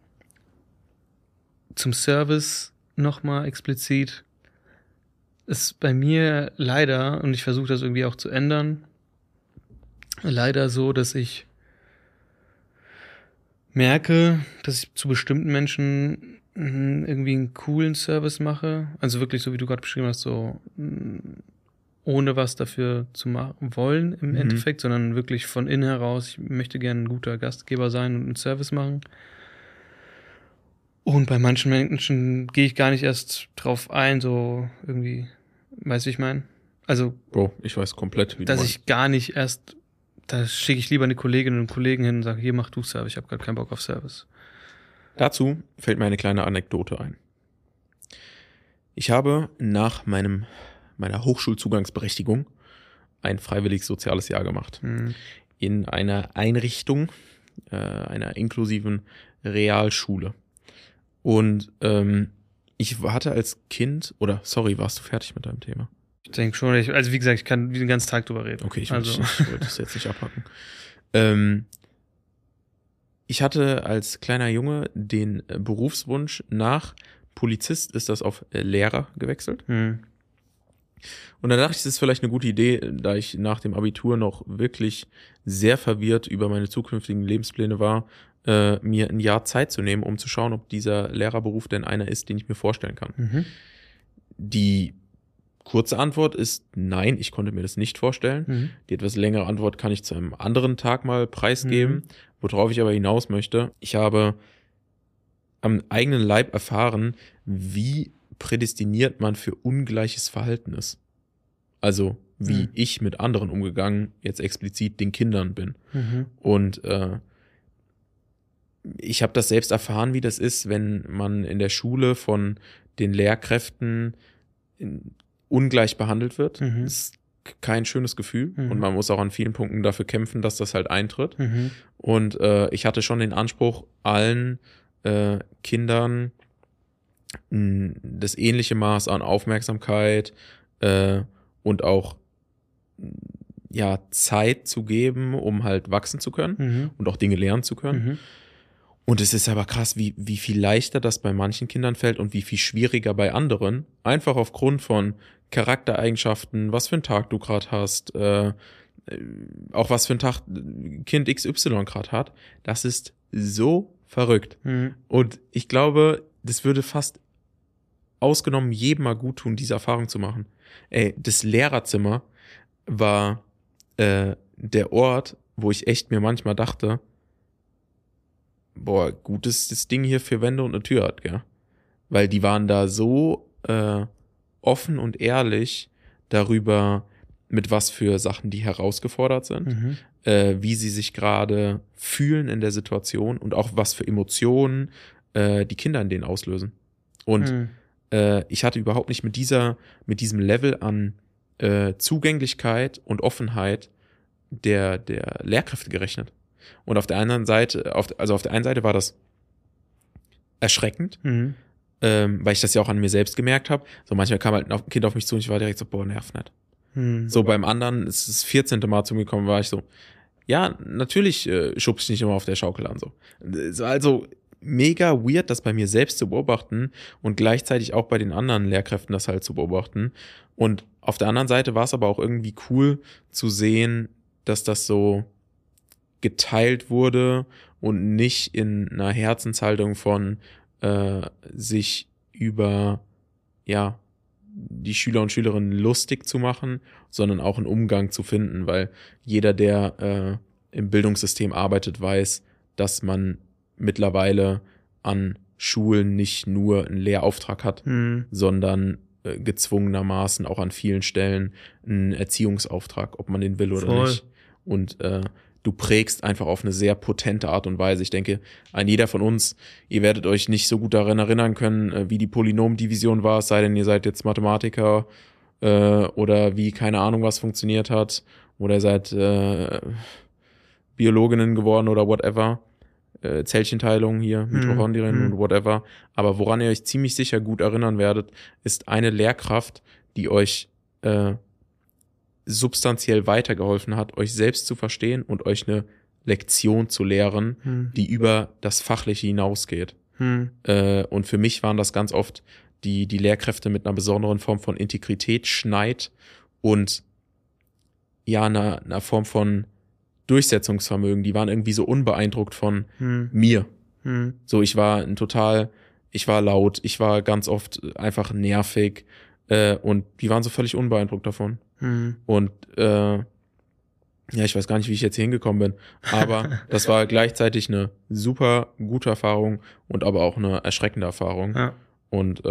Service nochmal explizit ist bei mir leider, und ich versuche das irgendwie auch zu ändern, leider so, dass ich merke, dass ich zu bestimmten Menschen irgendwie einen coolen Service mache. Also wirklich so, wie du gerade beschrieben hast, so ohne was dafür zu machen wollen im Endeffekt, sondern wirklich von innen heraus, ich möchte gerne ein guter Gastgeber sein und einen Service machen. Und bei manchen Menschen gehe ich gar nicht erst drauf ein, so irgendwie, weißt du, wie ich meine? Also, ich weiß komplett, wie du meinst. Dass ich gar nicht erst, da schicke ich lieber eine Kollegin und Kollegen hin und sage, hier, mach du Service, ich habe gerade keinen Bock auf Service. Dazu fällt mir eine kleine Anekdote ein. Ich habe nach meiner Hochschulzugangsberechtigung ein freiwilliges soziales Jahr gemacht. In einer Einrichtung, einer inklusiven Realschule. Und ich hatte als Kind, warst du fertig mit deinem Thema? Ich denke schon, also wie gesagt, ich kann den ganzen Tag drüber reden. Okay, ich wollte das jetzt nicht abhacken. Ich hatte als kleiner Junge den Berufswunsch nach Polizist, ist das auf Lehrer gewechselt. Und dann dachte ich, das ist vielleicht eine gute Idee, da ich nach dem Abitur noch wirklich sehr verwirrt über meine zukünftigen Lebenspläne war, mir ein Jahr Zeit zu nehmen, um zu schauen, ob dieser Lehrerberuf denn einer ist, den ich mir vorstellen kann. Die kurze Antwort ist nein, ich konnte mir das nicht vorstellen. Die etwas längere Antwort kann ich zu einem anderen Tag mal preisgeben, worauf ich aber hinaus möchte. Ich habe am eigenen Leib erfahren, wie prädestiniert man für ungleiches Verhalten ist. Also wie ich mit anderen umgegangen, jetzt explizit den Kindern bin. Und ich habe das selbst erfahren, wie das ist, wenn man in der Schule von den Lehrkräften ungleich behandelt wird. Das ist kein schönes Gefühl und man muss auch an vielen Punkten dafür kämpfen, dass das halt eintritt. Und ich hatte schon den Anspruch, allen Kindern das ähnliche Maß an Aufmerksamkeit und auch Zeit zu geben, um halt wachsen zu können und auch Dinge lernen zu können. Und es ist aber krass, wie viel leichter das bei manchen Kindern fällt und wie viel schwieriger bei anderen. Einfach aufgrund von Charaktereigenschaften, was für einen Tag du gerade hast, auch was für einen Tag Kind XY gerade hat. Das ist so verrückt. Und ich glaube, das würde fast ausgenommen jedem mal gut tun, diese Erfahrung zu machen. Das Lehrerzimmer war der Ort, wo ich echt mir manchmal dachte, boah, gut, dass das Ding hier 4 Wände und eine Tür hat, gell? Weil die waren da so offen und ehrlich darüber, mit was für Sachen die herausgefordert sind, wie sie sich gerade fühlen in der Situation und auch was für Emotionen die Kinder in denen auslösen. Und ich hatte überhaupt nicht mit diesem Level an Zugänglichkeit und Offenheit der Lehrkräfte gerechnet. Und auf der anderen Seite, auf der einen Seite war das erschreckend, weil ich das ja auch an mir selbst gemerkt habe. So manchmal kam halt ein Kind auf mich zu und ich war direkt so, boah, nervt nicht. So beim anderen, es ist das 14. Mal zu mir gekommen, war ich so, ja, natürlich schubst ich nicht immer auf der Schaukel an. So. Also mega weird, das bei mir selbst zu beobachten und gleichzeitig auch bei den anderen Lehrkräften das halt zu beobachten. Und auf der anderen Seite war es aber auch irgendwie cool zu sehen, dass das so geteilt wurde und nicht in einer Herzenshaltung von sich über die Schüler und Schülerinnen lustig zu machen, sondern auch einen Umgang zu finden, weil jeder, der im Bildungssystem arbeitet, weiß, dass man mittlerweile an Schulen nicht nur einen Lehrauftrag hat, sondern gezwungenermaßen auch an vielen Stellen einen Erziehungsauftrag, ob man den will oder nicht. Und du prägst einfach auf eine sehr potente Art und Weise. Ich denke, ein jeder von uns, ihr werdet euch nicht so gut daran erinnern können, wie die Polynomdivision war, es sei denn, ihr seid jetzt Mathematiker oder wie keine Ahnung was funktioniert hat oder ihr seid Biologinnen geworden oder whatever. Zellchenteilung hier, Mitochondrien und whatever. Aber woran ihr euch ziemlich sicher gut erinnern werdet, ist eine Lehrkraft, die euch substanziell weitergeholfen hat, euch selbst zu verstehen und euch eine Lektion zu lehren, die über das Fachliche hinausgeht. Und für mich waren das ganz oft die Lehrkräfte mit einer besonderen Form von Integrität, Schneid und einer Form von Durchsetzungsvermögen. Die waren irgendwie so unbeeindruckt von mir. So, ich war laut, ich war ganz oft einfach nervig und die waren so völlig unbeeindruckt davon. Und ich weiß gar nicht, wie ich jetzt hier hingekommen bin, aber das war gleichzeitig eine super gute Erfahrung und aber auch eine erschreckende Erfahrung. Ja. Und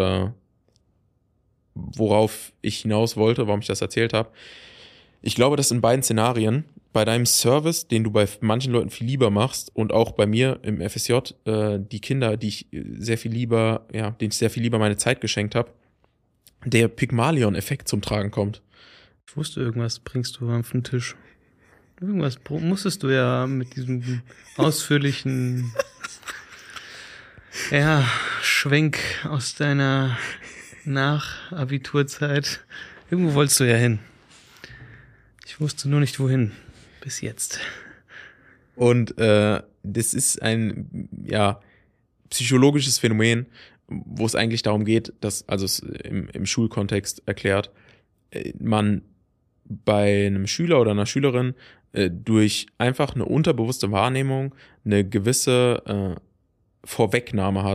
worauf ich hinaus wollte, warum ich das erzählt habe, ich glaube, dass in beiden Szenarien, bei deinem Service, den du bei manchen Leuten viel lieber machst und auch bei mir im FSJ, die Kinder, denen ich sehr viel lieber meine Zeit geschenkt habe, der Pygmalion-Effekt zum Tragen kommt. Ich wusste, irgendwas bringst du auf den Tisch. Irgendwas musstest du ja mit diesem ausführlichen Schwenk aus deiner Nach-Abiturzeit. Irgendwo wolltest du ja hin. Ich wusste nur nicht, wohin. Bis jetzt. Und das ist ein psychologisches Phänomen, wo es eigentlich darum geht, dass, also es im Schulkontext erklärt, man bei einem Schüler oder einer Schülerin durch einfach eine unterbewusste Wahrnehmung eine gewisse Vorwegnahme hat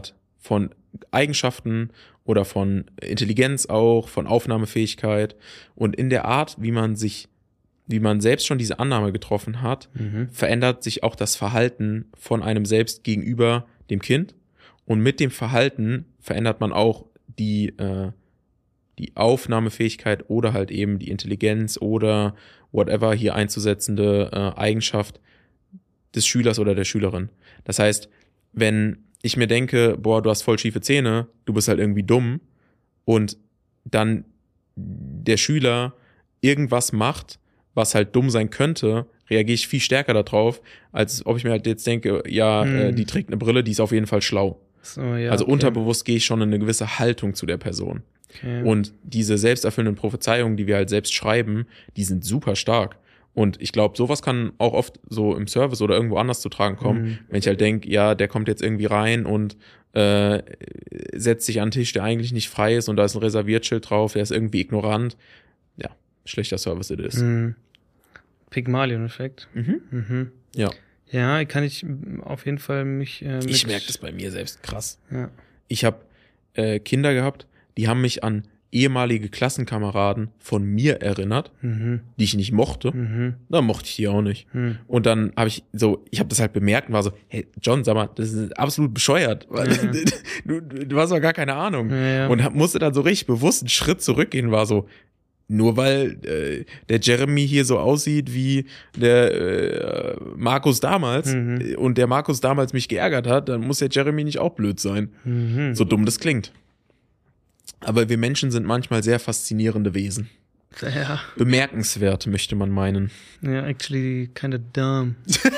von Eigenschaften oder von Intelligenz auch, von Aufnahmefähigkeit und in der Art, wie man selbst schon diese Annahme getroffen hat, verändert sich auch das Verhalten von einem selbst gegenüber dem Kind und mit dem Verhalten verändert man auch die Aufnahmefähigkeit oder halt eben die Intelligenz oder whatever hier einzusetzende Eigenschaft des Schülers oder der Schülerin. Das heißt, wenn ich mir denke, boah, du hast voll schiefe Zähne, du bist halt irgendwie dumm und dann der Schüler irgendwas macht, was halt dumm sein könnte, reagiere ich viel stärker darauf, als ob ich mir halt jetzt denke, ja, die trägt eine Brille, die ist auf jeden Fall schlau. So, ja, also okay. unterbewusst gehe ich schon in eine gewisse Haltung zu der Person. Okay. Und diese selbsterfüllenden Prophezeiungen, die wir halt selbst schreiben, die sind super stark. Und ich glaube, sowas kann auch oft so im Service oder irgendwo anders zu tragen kommen, wenn ich halt denke, ja, der kommt jetzt irgendwie rein und setzt sich an den Tisch, der eigentlich nicht frei ist und da ist ein Reserviertschild drauf, der ist irgendwie ignorant. Ja, schlechter Service it is. Pygmalion-Effekt. Ja. Ja, kann ich auf jeden Fall mich Ich merke das bei mir selbst krass. Ja. Ich habe Kinder gehabt, die haben mich an ehemalige Klassenkameraden von mir erinnert, die ich nicht mochte. Da mochte ich die auch nicht. Und dann habe ich das halt bemerkt und war so, hey John, sag mal, das ist absolut bescheuert. Du hast doch gar keine Ahnung. Ja. Und musste dann so richtig bewusst einen Schritt zurückgehen, war so, nur weil der Jeremy hier so aussieht wie der Markus damals und der Markus damals mich geärgert hat, dann muss der Jeremy nicht auch blöd sein. So dumm das klingt. Aber wir Menschen sind manchmal sehr faszinierende Wesen. Ja. Bemerkenswert, möchte man meinen. Ja, actually kinda dumb.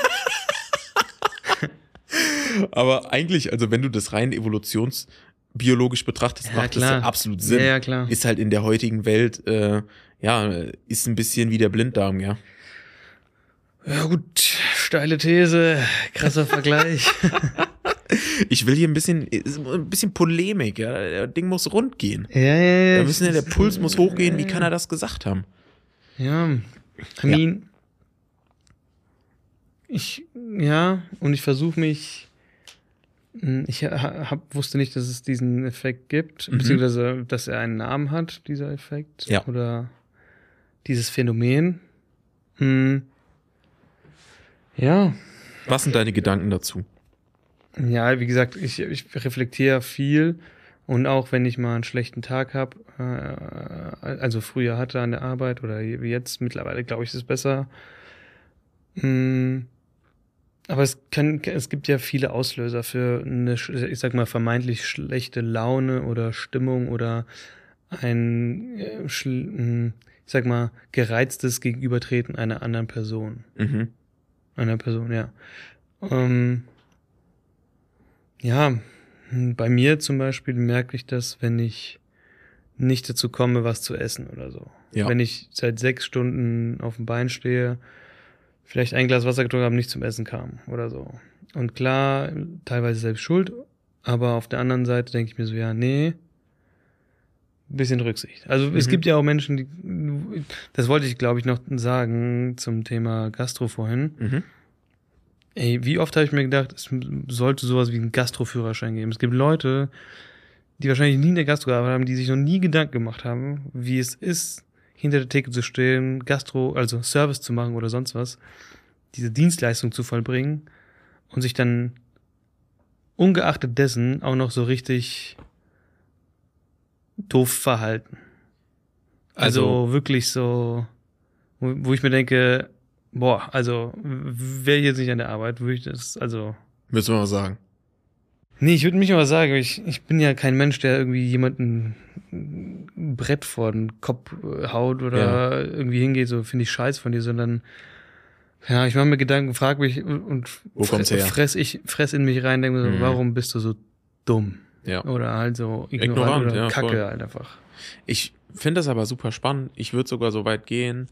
Aber eigentlich, also wenn du das rein evolutionsbiologisch betrachtest, macht das ja absolut Sinn. Ja, klar. Ist halt in der heutigen Welt, ist ein bisschen wie der Blinddarm, ja. Ja gut, steile These, krasser Vergleich. Ich will hier ein bisschen Polemik, ja. Das Ding muss rund gehen. Ja. Der Puls muss hochgehen. Wie kann er das gesagt haben? Ja, und ich versuche mich, ich wusste nicht, dass es diesen Effekt gibt, beziehungsweise, dass er einen Namen hat, dieser Effekt. Ja. Oder dieses Phänomen. Ja. Was sind deine Gedanken dazu? Ja, wie gesagt, ich reflektiere viel und auch wenn ich mal einen schlechten Tag habe, also früher hatte an der Arbeit oder jetzt, mittlerweile glaube ich, ist es besser. Aber es gibt ja viele Auslöser für eine, ich sag mal, vermeintlich schlechte Laune oder Stimmung oder ein, ich sag mal, gereiztes Gegenübertreten einer anderen Person. Einer Person, ja. Ja, bei mir zum Beispiel merke ich das, wenn ich nicht dazu komme, was zu essen oder so. Ja. Wenn ich seit 6 Stunden auf dem Bein stehe, vielleicht ein Glas Wasser getrunken habe, nicht zum Essen kam oder so. Und klar, teilweise selbst schuld, aber auf der anderen Seite denke ich mir so, ja, nee, bisschen Rücksicht. Also es gibt ja auch Menschen, die, das wollte ich glaube ich noch sagen zum Thema Gastro vorhin. Ey, wie oft habe ich mir gedacht, es sollte sowas wie einen Gastroführerschein geben. Es gibt Leute, die wahrscheinlich nie in der Gastro gearbeitet haben, die sich noch nie Gedanken gemacht haben, wie es ist, hinter der Theke zu stehen, also Service zu machen oder sonst was, diese Dienstleistung zu vollbringen und sich dann ungeachtet dessen auch noch so richtig doof verhalten. Also wirklich so, wo ich mir denke, boah, also wäre ich jetzt nicht an der Arbeit, würde ich das, also... Willst du mal was sagen? Nee, ich würde mich mal sagen, ich bin ja kein Mensch, der irgendwie jemanden ein Brett vor den Kopf haut oder irgendwie hingeht, so finde ich scheiß von dir, sondern ja, ich mache mir Gedanken, frag mich und fress in mich rein, denke mir so, warum bist du so dumm? Ja. Oder halt so ignorant oder Kacke voll. Halt einfach. Ich finde das aber super spannend. Ich würde sogar so weit gehen.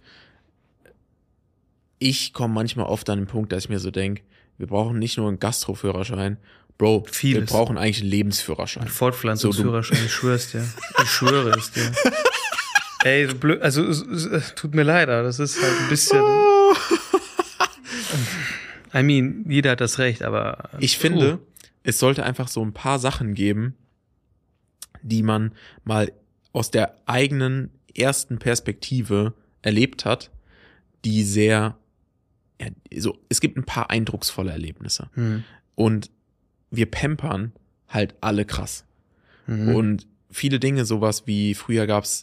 Ich komme manchmal oft an den Punkt, dass ich mir so denke, wir brauchen nicht nur einen Gastroführerschein, Bro, wir brauchen eigentlich einen Lebensführerschein. Ein Fortpflanzungsführerschein, ich schwör's dir. Ich schwöre es dir. Ey, blöd, also es tut mir leid, aber das ist halt ein bisschen... I mean, jeder hat das Recht, aber... Ich finde, es sollte einfach so ein paar Sachen geben, die man mal aus der eigenen ersten Perspektive erlebt hat, die sehr, ja, so, es gibt ein paar eindrucksvolle Erlebnisse. Und wir pampern halt alle krass. Und viele Dinge, sowas wie früher gab's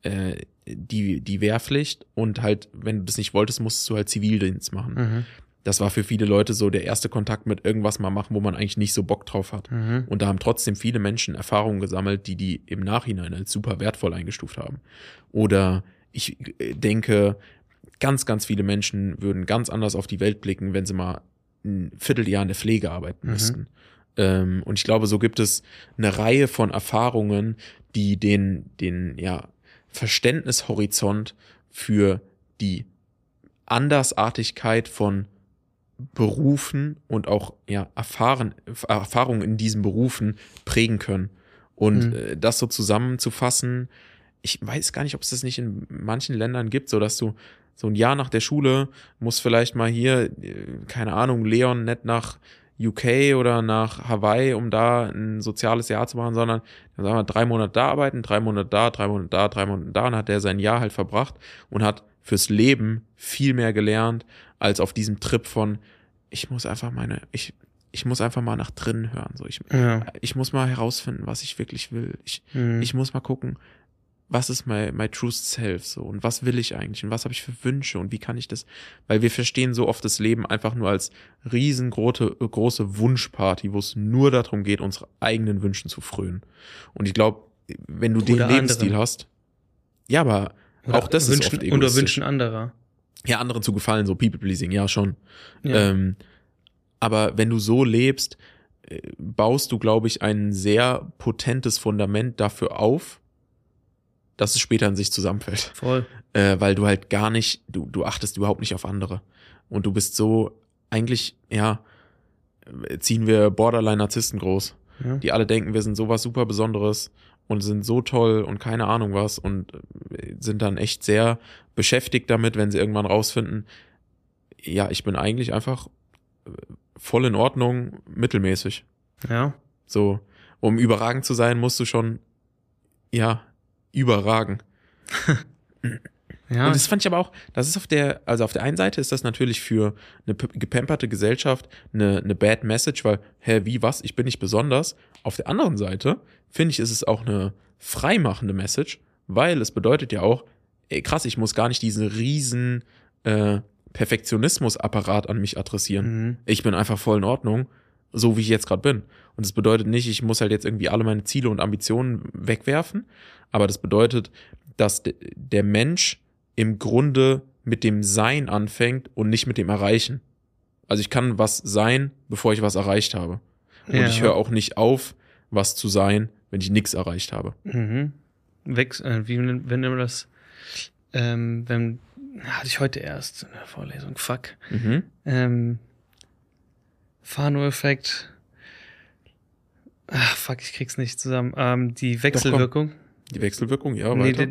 die Wehrpflicht und halt, wenn du das nicht wolltest, musstest du halt Zivildienst machen. Das war für viele Leute so der erste Kontakt mit irgendwas mal machen, wo man eigentlich nicht so Bock drauf hat. Und da haben trotzdem viele Menschen Erfahrungen gesammelt, die im Nachhinein als super wertvoll eingestuft haben. Oder ich denke, ganz, ganz viele Menschen würden ganz anders auf die Welt blicken, wenn sie mal ein Vierteljahr in der Pflege arbeiten müssten. Und ich glaube, so gibt es eine Reihe von Erfahrungen, die den Verständnishorizont für die Andersartigkeit von Berufen und auch Erfahrungen in diesen Berufen prägen können. Und das so zusammenzufassen, ich weiß gar nicht, ob es das nicht in manchen Ländern gibt, so dass du so ein Jahr nach der Schule musst vielleicht mal hier, keine Ahnung, Leon nicht nach UK oder nach Hawaii, um da ein soziales Jahr zu machen, sondern dann sagen wir 3 Monate da arbeiten, 3 Monate da, 3 Monate da, 3 Monate da, und hat er sein Jahr halt verbracht und hat fürs Leben viel mehr gelernt, als auf diesem Trip von, ich muss einfach mal nach drinnen hören, so ich muss mal herausfinden, was ich wirklich will. Ich muss mal gucken, was ist my true self, so, und was will ich eigentlich und was habe ich für Wünsche und wie kann ich das, weil wir verstehen so oft das Leben einfach nur als große Wunschparty, wo es nur darum geht, unsere eigenen Wünschen zu frönen. Und ich glaube, wenn du den Lebensstil hast, ja, aber oder auch das ist oft egoistisch. Oder Wünschen anderer. Ja, anderen zu gefallen, so People-Pleasing, ja schon. Ja. Aber wenn du so lebst, baust du, glaube ich, ein sehr potentes Fundament dafür auf, dass es später in sich zusammenfällt. Voll. Weil du halt gar nicht, du achtest überhaupt nicht auf andere. Und du bist so, eigentlich, ja, ziehen wir Borderline-Narzissten groß. Ja. Die alle denken, wir sind sowas super Besonderes und sind so toll und keine Ahnung was und sind dann echt sehr beschäftigt damit, wenn sie irgendwann rausfinden, ja, ich bin eigentlich einfach voll in Ordnung, mittelmäßig. Ja. So, um überragend zu sein, musst du schon, ja, überragen. Ja. Und das fand ich aber auch, das ist auf der einen Seite ist das natürlich für eine gepamperte Gesellschaft eine bad message, weil, wie, was, ich bin nicht besonders. Auf der anderen Seite, finde ich, ist es auch eine freimachende Message, weil es bedeutet ja auch, krass, ich muss gar nicht diesen riesen Perfektionismusapparat an mich adressieren. Ich bin einfach voll in Ordnung, so wie ich jetzt gerade bin. Und das bedeutet nicht, ich muss halt jetzt irgendwie alle meine Ziele und Ambitionen wegwerfen, aber das bedeutet, dass der Mensch im Grunde mit dem Sein anfängt und nicht mit dem Erreichen. Also ich kann was sein, bevor ich was erreicht habe. Und ich höre auch nicht auf, was zu sein, wenn ich nichts erreicht habe. Wie wenn du das, hatte ich heute erst in der Vorlesung, Fano-Effekt. Ich krieg's nicht zusammen. Die Wechselwirkung. Die Wechselwirkung, ja, weiter.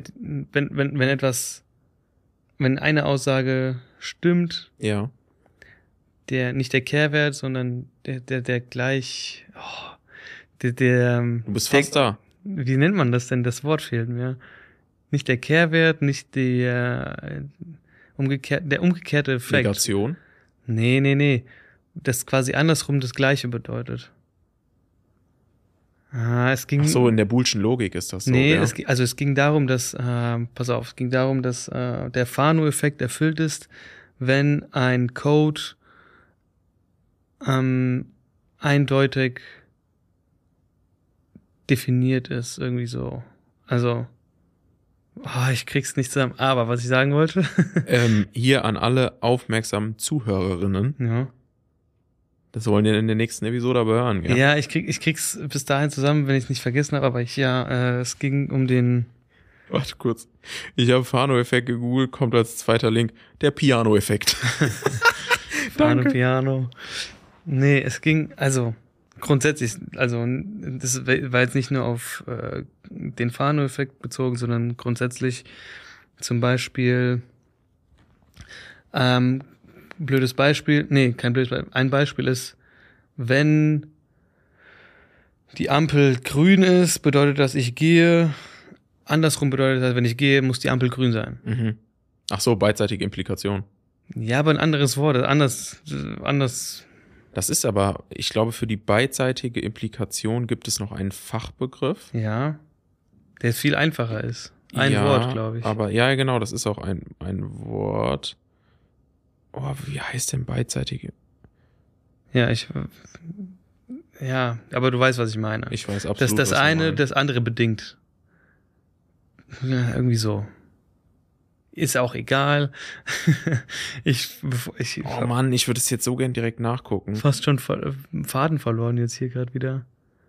Wenn eine Aussage stimmt, ja, nicht der Kehrwert, sondern der gleich, du bist fast da. Wie nennt man das denn? Das Wort fehlt mir. Nicht der Kehrwert, nicht der umgekehrte Effekt. Negation? Nee. Das quasi andersrum das Gleiche bedeutet. Es ging. Ach so, in der Boolschen Logik ist das so. Nee, ja. es ging darum, dass, der Fano-Effekt erfüllt ist, wenn ein Code eindeutig definiert ist, irgendwie so. Also, ich krieg's nicht zusammen. Aber was ich sagen wollte. Hier an alle aufmerksamen Zuhörerinnen. Ja. Das wollen wir in der nächsten Episode aber hören, ja? Ja, ich krieg's bis dahin zusammen, wenn ich es nicht vergessen habe, aber es ging um den... Warte kurz. Ich habe Fano-Effekt gegoogelt, kommt als zweiter Link der Piano-Effekt. Piano. Nee, es ging, also grundsätzlich, also das war jetzt nicht nur auf den Fano-Effekt bezogen, sondern grundsätzlich zum Beispiel blödes Beispiel, nee, kein blödes Beispiel. Ein Beispiel ist, wenn die Ampel grün ist, bedeutet das, ich gehe. Andersrum bedeutet das, wenn ich gehe, muss die Ampel grün sein. Mhm. Ach so, beidseitige Implikation. Ja, aber ein anderes Wort, anders. Das ist aber, ich glaube, für die beidseitige Implikation gibt es noch einen Fachbegriff. Ja, der viel einfacher ist. Ein Wort, glaube ich. Aber ja, genau, das ist auch ein Wort. Oh, wie heißt denn beidseitige? Ja, aber du weißt, was ich meine. Ich weiß absolut, dass das was eine du meinst. das andere bedingt. Ja, irgendwie so. Ist auch egal. Oh Mann, ich würde es jetzt so gern direkt nachgucken. Fast schon Faden verloren jetzt hier gerade wieder.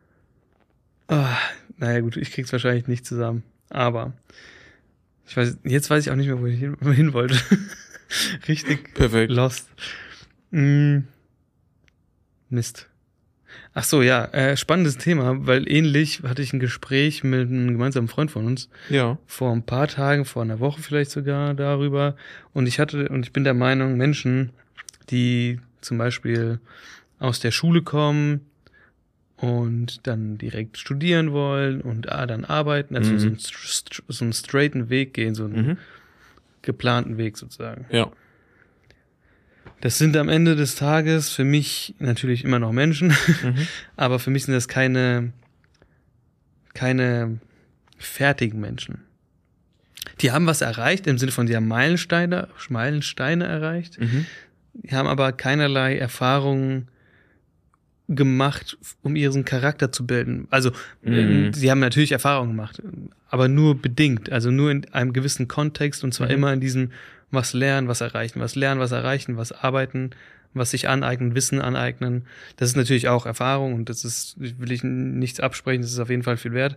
Naja gut, ich krieg's wahrscheinlich nicht zusammen. Aber jetzt weiß ich auch nicht mehr, wo ich hin wollte. Richtig Perfekt. lost. Mist. Ach so, ja, spannendes Thema, weil ähnlich hatte ich ein Gespräch mit einem gemeinsamen Freund von uns. Ja. Vor ein paar Tagen, vor einer Woche vielleicht sogar darüber. Und ich bin der Meinung, Menschen, die zum Beispiel aus der Schule kommen und dann direkt studieren wollen und dann arbeiten, also so einen straighten Weg gehen, so einen geplanten Weg sozusagen. Ja. Das sind am Ende des Tages für mich natürlich immer noch Menschen, aber für mich sind das keine fertigen Menschen. Die haben was erreicht, im Sinne von, die haben Meilensteine erreicht, die haben aber keinerlei Erfahrungen gemacht, um ihren Charakter zu bilden. Also, sie haben natürlich Erfahrungen gemacht, aber nur bedingt, also nur in einem gewissen Kontext und zwar immer in diesem was lernen, was erreichen, was arbeiten, was sich aneignen, Wissen aneignen. Das ist natürlich auch Erfahrung und will ich nichts absprechen, das ist auf jeden Fall viel wert.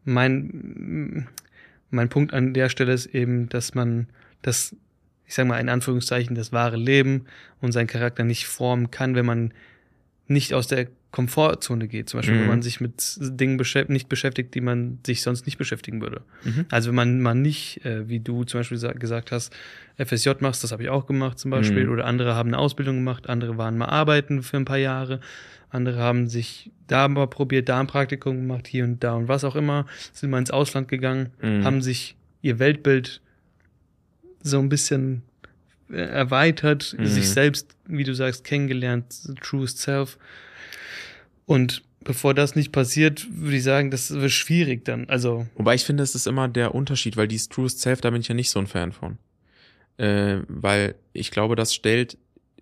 Mein Punkt an der Stelle ist eben, dass man das, ich sag mal in Anführungszeichen, das wahre Leben und seinen Charakter nicht formen kann, wenn man nicht aus der Komfortzone geht. Zum Beispiel, wenn man sich mit Dingen nicht beschäftigt, die man sich sonst nicht beschäftigen würde. Also wenn man nicht, wie du zum Beispiel gesagt hast, FSJ machst, das habe ich auch gemacht zum Beispiel, oder andere haben eine Ausbildung gemacht, andere waren mal arbeiten für ein paar Jahre, andere haben sich da mal probiert, da ein Praktikum gemacht, hier und da und was auch immer, sind mal ins Ausland gegangen, haben sich ihr Weltbild so ein bisschen erweitert, sich selbst, wie du sagst, kennengelernt, Truest Self. Und bevor das nicht passiert, würde ich sagen, das wird schwierig dann. Also, wobei ich finde, es ist immer der Unterschied, weil dieses Truest Self, da bin ich ja nicht so ein Fan von. Weil ich glaube, das stellt,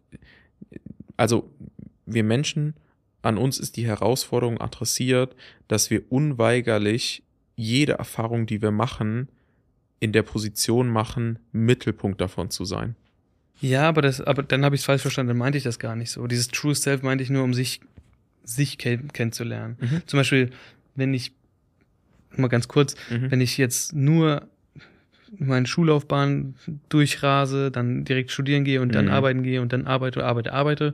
also wir Menschen, an uns ist die Herausforderung adressiert, dass wir unweigerlich jede Erfahrung, die wir machen, in der Position machen, Mittelpunkt davon zu sein. Ja, aber dann habe ich es falsch verstanden, dann meinte ich das gar nicht so. Dieses True Self meinte ich nur, um sich kennenzulernen. Zum Beispiel, wenn ich, mal ganz kurz, wenn ich jetzt nur meine Schullaufbahn durchrase, dann direkt studieren gehe und dann arbeiten gehe und dann arbeite,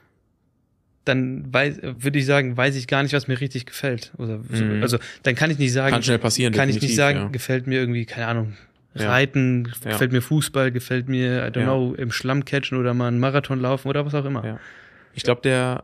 dann würde ich sagen, weiß ich gar nicht, was mir richtig gefällt. Oder so. Also dann kann ich nicht sagen, kann schnell passieren, kann ich nicht sagen, ja. Gefällt mir irgendwie, keine Ahnung, Reiten, gefällt mir Fußball, gefällt mir, I don't know, im Schlamm catchen oder mal einen Marathon laufen oder was auch immer. Ja. Ich glaube,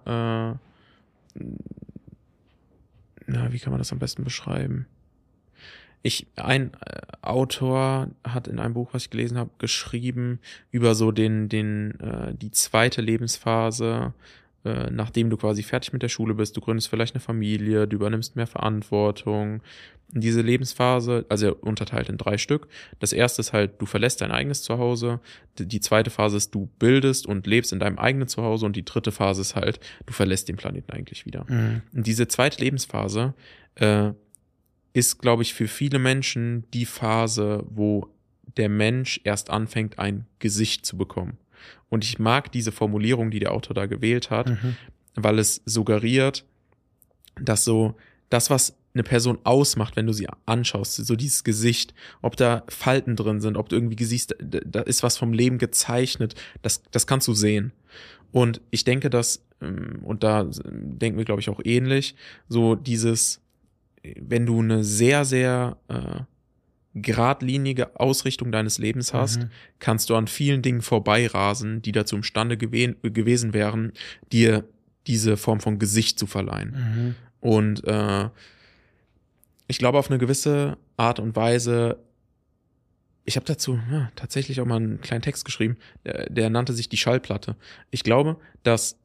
wie kann man das am besten beschreiben? Ein Autor hat in einem Buch, was ich gelesen habe, geschrieben über so die zweite Lebensphase, nachdem du quasi fertig mit der Schule bist, du gründest vielleicht eine Familie, du übernimmst mehr Verantwortung. Diese Lebensphase, also unterteilt in 3 Stück. Das erste ist halt, du verlässt dein eigenes Zuhause. Die zweite Phase ist, du bildest und lebst in deinem eigenen Zuhause. Und die dritte Phase ist halt, du verlässt den Planeten eigentlich wieder. Und diese zweite Lebensphase ist, glaube ich, für viele Menschen die Phase, wo der Mensch erst anfängt, ein Gesicht zu bekommen. Und ich mag diese Formulierung, die der Autor da gewählt hat, weil es suggeriert, dass so das, was eine Person ausmacht, wenn du sie anschaust, so dieses Gesicht, ob da Falten drin sind, ob du irgendwie siehst, da ist was vom Leben gezeichnet, das kannst du sehen. Und ich denke, und da denken wir, glaube ich, auch ähnlich, so dieses, wenn du eine sehr, sehr geradlinige Ausrichtung deines Lebens hast, kannst du an vielen Dingen vorbeirasen, die dazu imstande gewesen wären, dir diese Form von Gesicht zu verleihen. Und ich glaube, auf eine gewisse Art und Weise, ich habe dazu tatsächlich auch mal einen kleinen Text geschrieben, der nannte sich die Schallplatte. Ich glaube, dass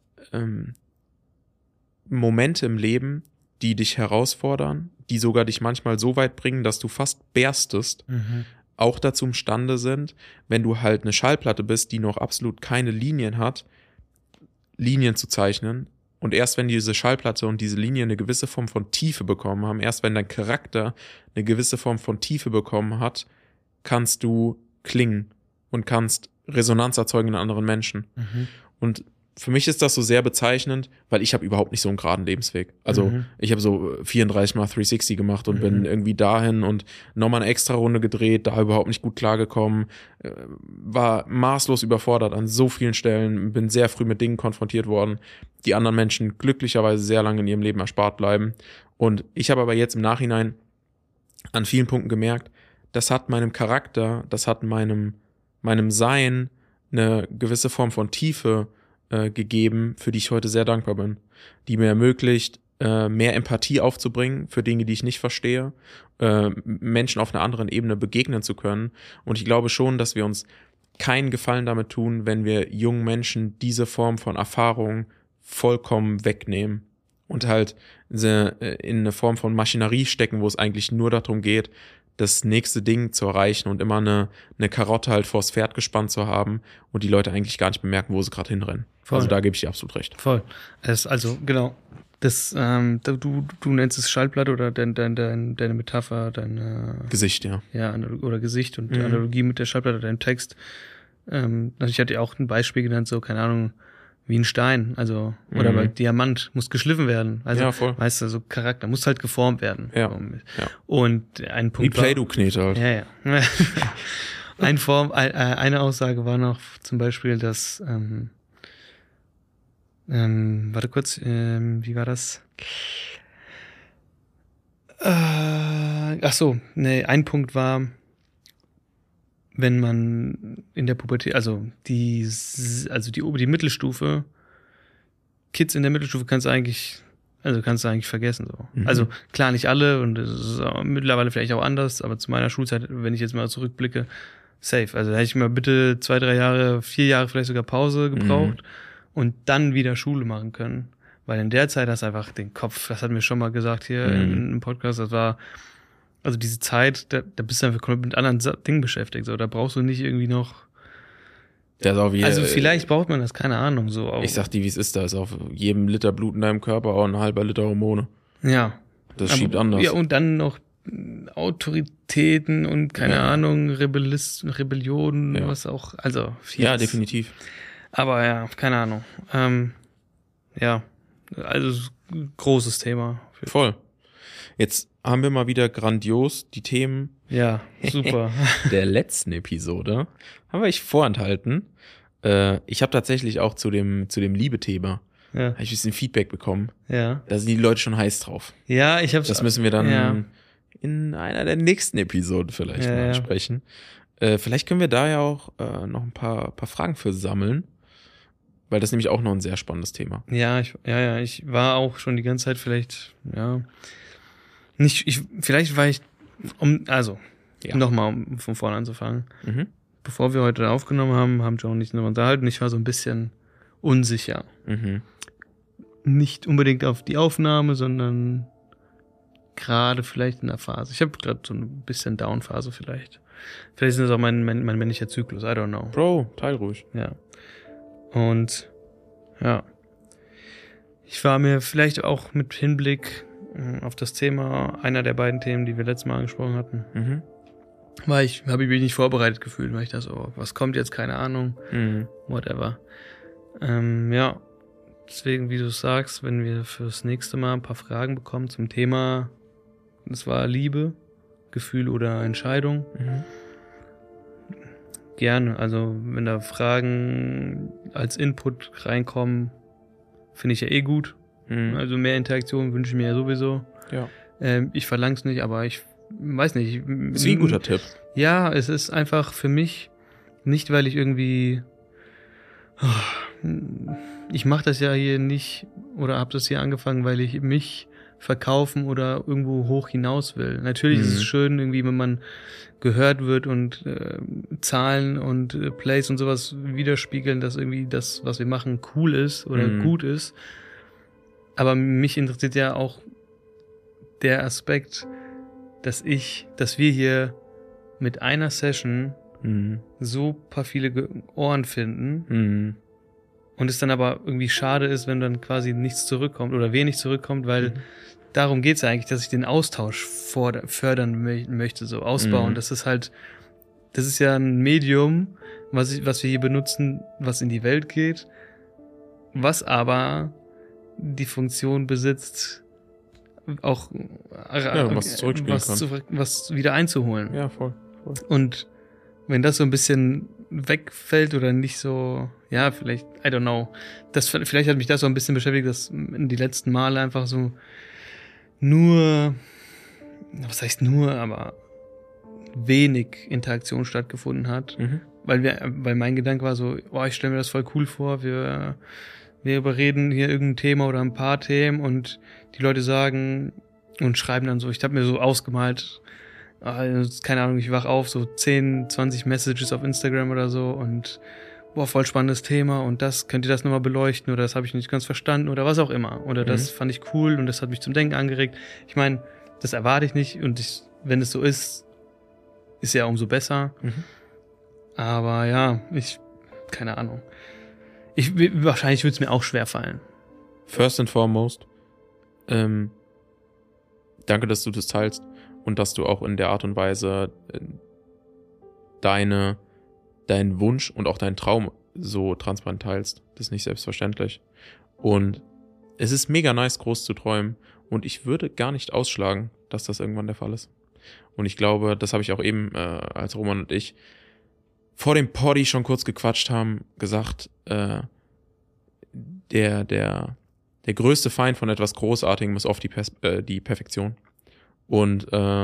Momente im Leben, die dich herausfordern, die sogar dich manchmal so weit bringen, dass du fast berstest, auch dazu imstande sind, wenn du halt eine Schallplatte bist, die noch absolut keine Linien hat, Linien zu zeichnen. Und erst wenn diese Schallplatte und diese Linien eine gewisse Form von Tiefe bekommen haben, erst wenn dein Charakter eine gewisse Form von Tiefe bekommen hat, kannst du klingen und kannst Resonanz erzeugen in anderen Menschen. Und für mich ist das so sehr bezeichnend, weil ich habe überhaupt nicht so einen geraden Lebensweg. Also ich habe so 34 mal 360 gemacht und bin irgendwie dahin und nochmal eine extra Runde gedreht, da überhaupt nicht gut klargekommen, war maßlos überfordert an so vielen Stellen, bin sehr früh mit Dingen konfrontiert worden, die anderen Menschen glücklicherweise sehr lange in ihrem Leben erspart bleiben. Und ich habe aber jetzt im Nachhinein an vielen Punkten gemerkt, das hat meinem Charakter, das hat meinem Sein eine gewisse Form von Tiefe gegeben, für die ich heute sehr dankbar bin, die mir ermöglicht, mehr Empathie aufzubringen für Dinge, die ich nicht verstehe, Menschen auf einer anderen Ebene begegnen zu können. Und ich glaube schon, dass wir uns keinen Gefallen damit tun, wenn wir jungen Menschen diese Form von Erfahrung vollkommen wegnehmen und halt in eine Form von Maschinerie stecken, wo es eigentlich nur darum geht, das nächste Ding zu erreichen und immer eine Karotte halt vors Pferd gespannt zu haben und die Leute eigentlich gar nicht bemerken, wo sie gerade hinrennen. Voll. Also da gebe ich dir absolut recht. Voll. Also genau. Das, du nennst es Schallplatte oder deine Metapher, dein Gesicht, ja. Ja, oder Gesicht und Analogie mit der Schallplatte, deinem Text. Ich hatte ja auch ein Beispiel genannt, so, keine Ahnung, wie ein Stein, also, oder bei Diamant muss geschliffen werden. Also, ja, voll. Weißt du, so Charakter muss halt geformt werden. Ja. Und ein Punkt. Wie Play-Doh-Knete halt. Ja. Eine Aussage war noch zum Beispiel, dass, warte kurz, wie war das? Ein Punkt war, wenn man in der Pubertät, die Mittelstufe, Kids in der Mittelstufe kannst du eigentlich vergessen, so. Also klar, nicht alle und es ist mittlerweile vielleicht auch anders, aber zu meiner Schulzeit, wenn ich jetzt mal zurückblicke, safe. Also da hätte ich mal bitte 2, 3 Jahre, 4 Jahre vielleicht sogar Pause gebraucht und dann wieder Schule machen können. Weil in der Zeit hast du einfach den Kopf, das hatten wir schon mal gesagt hier im Podcast, das war, also diese Zeit, da bist du einfach mit anderen Dingen beschäftigt, so, da brauchst du nicht irgendwie noch, also vielleicht braucht man das, keine Ahnung, so. Auch. Ich sag dir, wie es ist, da ist auf jedem Liter Blut in deinem Körper auch ein halber Liter Hormone. Ja. Das schiebt anders. Ja, und dann noch Autoritäten und keine Ahnung, Rebellionen, was auch, also vieles. Ja, definitiv. Aber ja, keine Ahnung. Also großes Thema. Voll. Jetzt haben wir mal wieder grandios die Themen ja, super. der letzten Episode haben wir euch vorenthalten. Ich habe tatsächlich auch zu dem Liebe-Thema hab ich ein bisschen Feedback bekommen. Ja. Da sind die Leute schon heiß drauf. Ja, das müssen wir dann in einer der nächsten Episoden vielleicht mal ansprechen. Vielleicht können wir da ja auch noch ein paar Fragen für sammeln. Weil das ist nämlich auch noch ein sehr spannendes Thema. Ja, ich war auch schon die ganze Zeit vielleicht, vielleicht war ich, nochmal, um von vorne anzufangen. Bevor wir heute aufgenommen haben Joe und ich noch unterhalten, ich war so ein bisschen unsicher. Nicht unbedingt auf die Aufnahme, sondern gerade vielleicht in der Phase. Ich habe gerade so ein bisschen Down-Phase vielleicht. Vielleicht ist das auch mein männlicher Zyklus, I don't know. Bro, teil ruhig. Ja. Und ich war mir vielleicht auch mit Hinblick auf das Thema, einer der beiden Themen, die wir letztes Mal angesprochen hatten, habe ich mich nicht vorbereitet gefühlt, weil ich dachte, was kommt jetzt, keine Ahnung, whatever. Deswegen, wie du sagst, wenn wir fürs nächste Mal ein paar Fragen bekommen zum Thema, das war Liebe, Gefühl oder Entscheidung, gerne. Also wenn da Fragen als Input reinkommen, finde ich ja eh gut. Also mehr Interaktion wünsche ich mir ja sowieso. Ja. Ich verlange es nicht, aber ich weiß nicht. Ist wie ein guter Tipp. Ja, es ist einfach für mich nicht, weil ich irgendwie ich mache das ja hier nicht oder habe das hier angefangen, weil ich mich verkaufen oder irgendwo hoch hinaus will. Natürlich ist es schön, irgendwie, wenn man gehört wird und Zahlen und Plays und sowas widerspiegeln, dass irgendwie das, was wir machen, cool ist oder gut ist. Aber mich interessiert ja auch der Aspekt, dass wir hier mit einer Session so paar viele Ohren finden und es dann aber irgendwie schade ist, wenn dann quasi nichts zurückkommt oder wenig zurückkommt, weil darum geht's ja eigentlich, dass ich den Austausch fördern möchte, so ausbauen. Das ist ja ein Medium, was wir hier benutzen, was in die Welt geht, was aber die Funktion besitzt, auch was wieder einzuholen. Ja, voll. Und wenn das so ein bisschen wegfällt oder nicht so, ja, vielleicht, I don't know, vielleicht hat mich das so ein bisschen beschäftigt, dass die letzten Male einfach so was heißt nur, aber wenig Interaktion stattgefunden hat. Weil mein Gedanke war so, ich stelle mir das voll cool vor, wir überreden hier irgendein Thema oder ein paar Themen und die Leute sagen und schreiben dann so, ich habe mir so ausgemalt, keine Ahnung, ich wach auf, so 10, 20 Messages auf Instagram oder so und voll spannendes Thema und könnt ihr das nochmal beleuchten oder das habe ich nicht ganz verstanden oder was auch immer. Oder das fand ich cool und das hat mich zum Denken angeregt. Ich meine, das erwarte ich nicht und wenn es so ist ja umso besser. Aber ja, keine Ahnung. Wahrscheinlich würde es mir auch schwerfallen. First and foremost, danke, dass du das teilst und dass du auch in der Art und Weise deinen Wunsch und auch deinen Traum so transparent teilst. Das ist nicht selbstverständlich. Und es ist mega nice, groß zu träumen. Und ich würde gar nicht ausschlagen, dass das irgendwann der Fall ist. Und ich glaube, das habe ich auch eben, als Roman und ich vor dem Poddy schon kurz gequatscht haben, gesagt, der größte Feind von etwas Großartigem ist oft die Perfektion. Und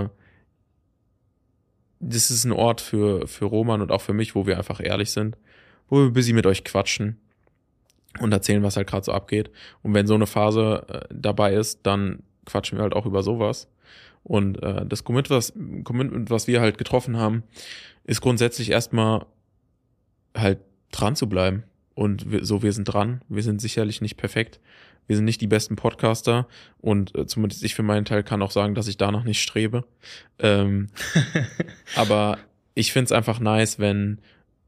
das ist ein Ort für Roman und auch für mich, wo wir einfach ehrlich sind, wo wir ein bisschen mit euch quatschen und erzählen, was halt gerade so abgeht. Und wenn so eine Phase dabei ist, dann quatschen wir halt auch über sowas. Und das Commitment, was wir halt getroffen haben, ist grundsätzlich erstmal halt dran zu bleiben. Und wir sind dran. Wir sind sicherlich nicht perfekt. Wir sind nicht die besten Podcaster. Und zumindest ich für meinen Teil kann auch sagen, dass ich danach nicht strebe. Aber ich find's einfach nice, wenn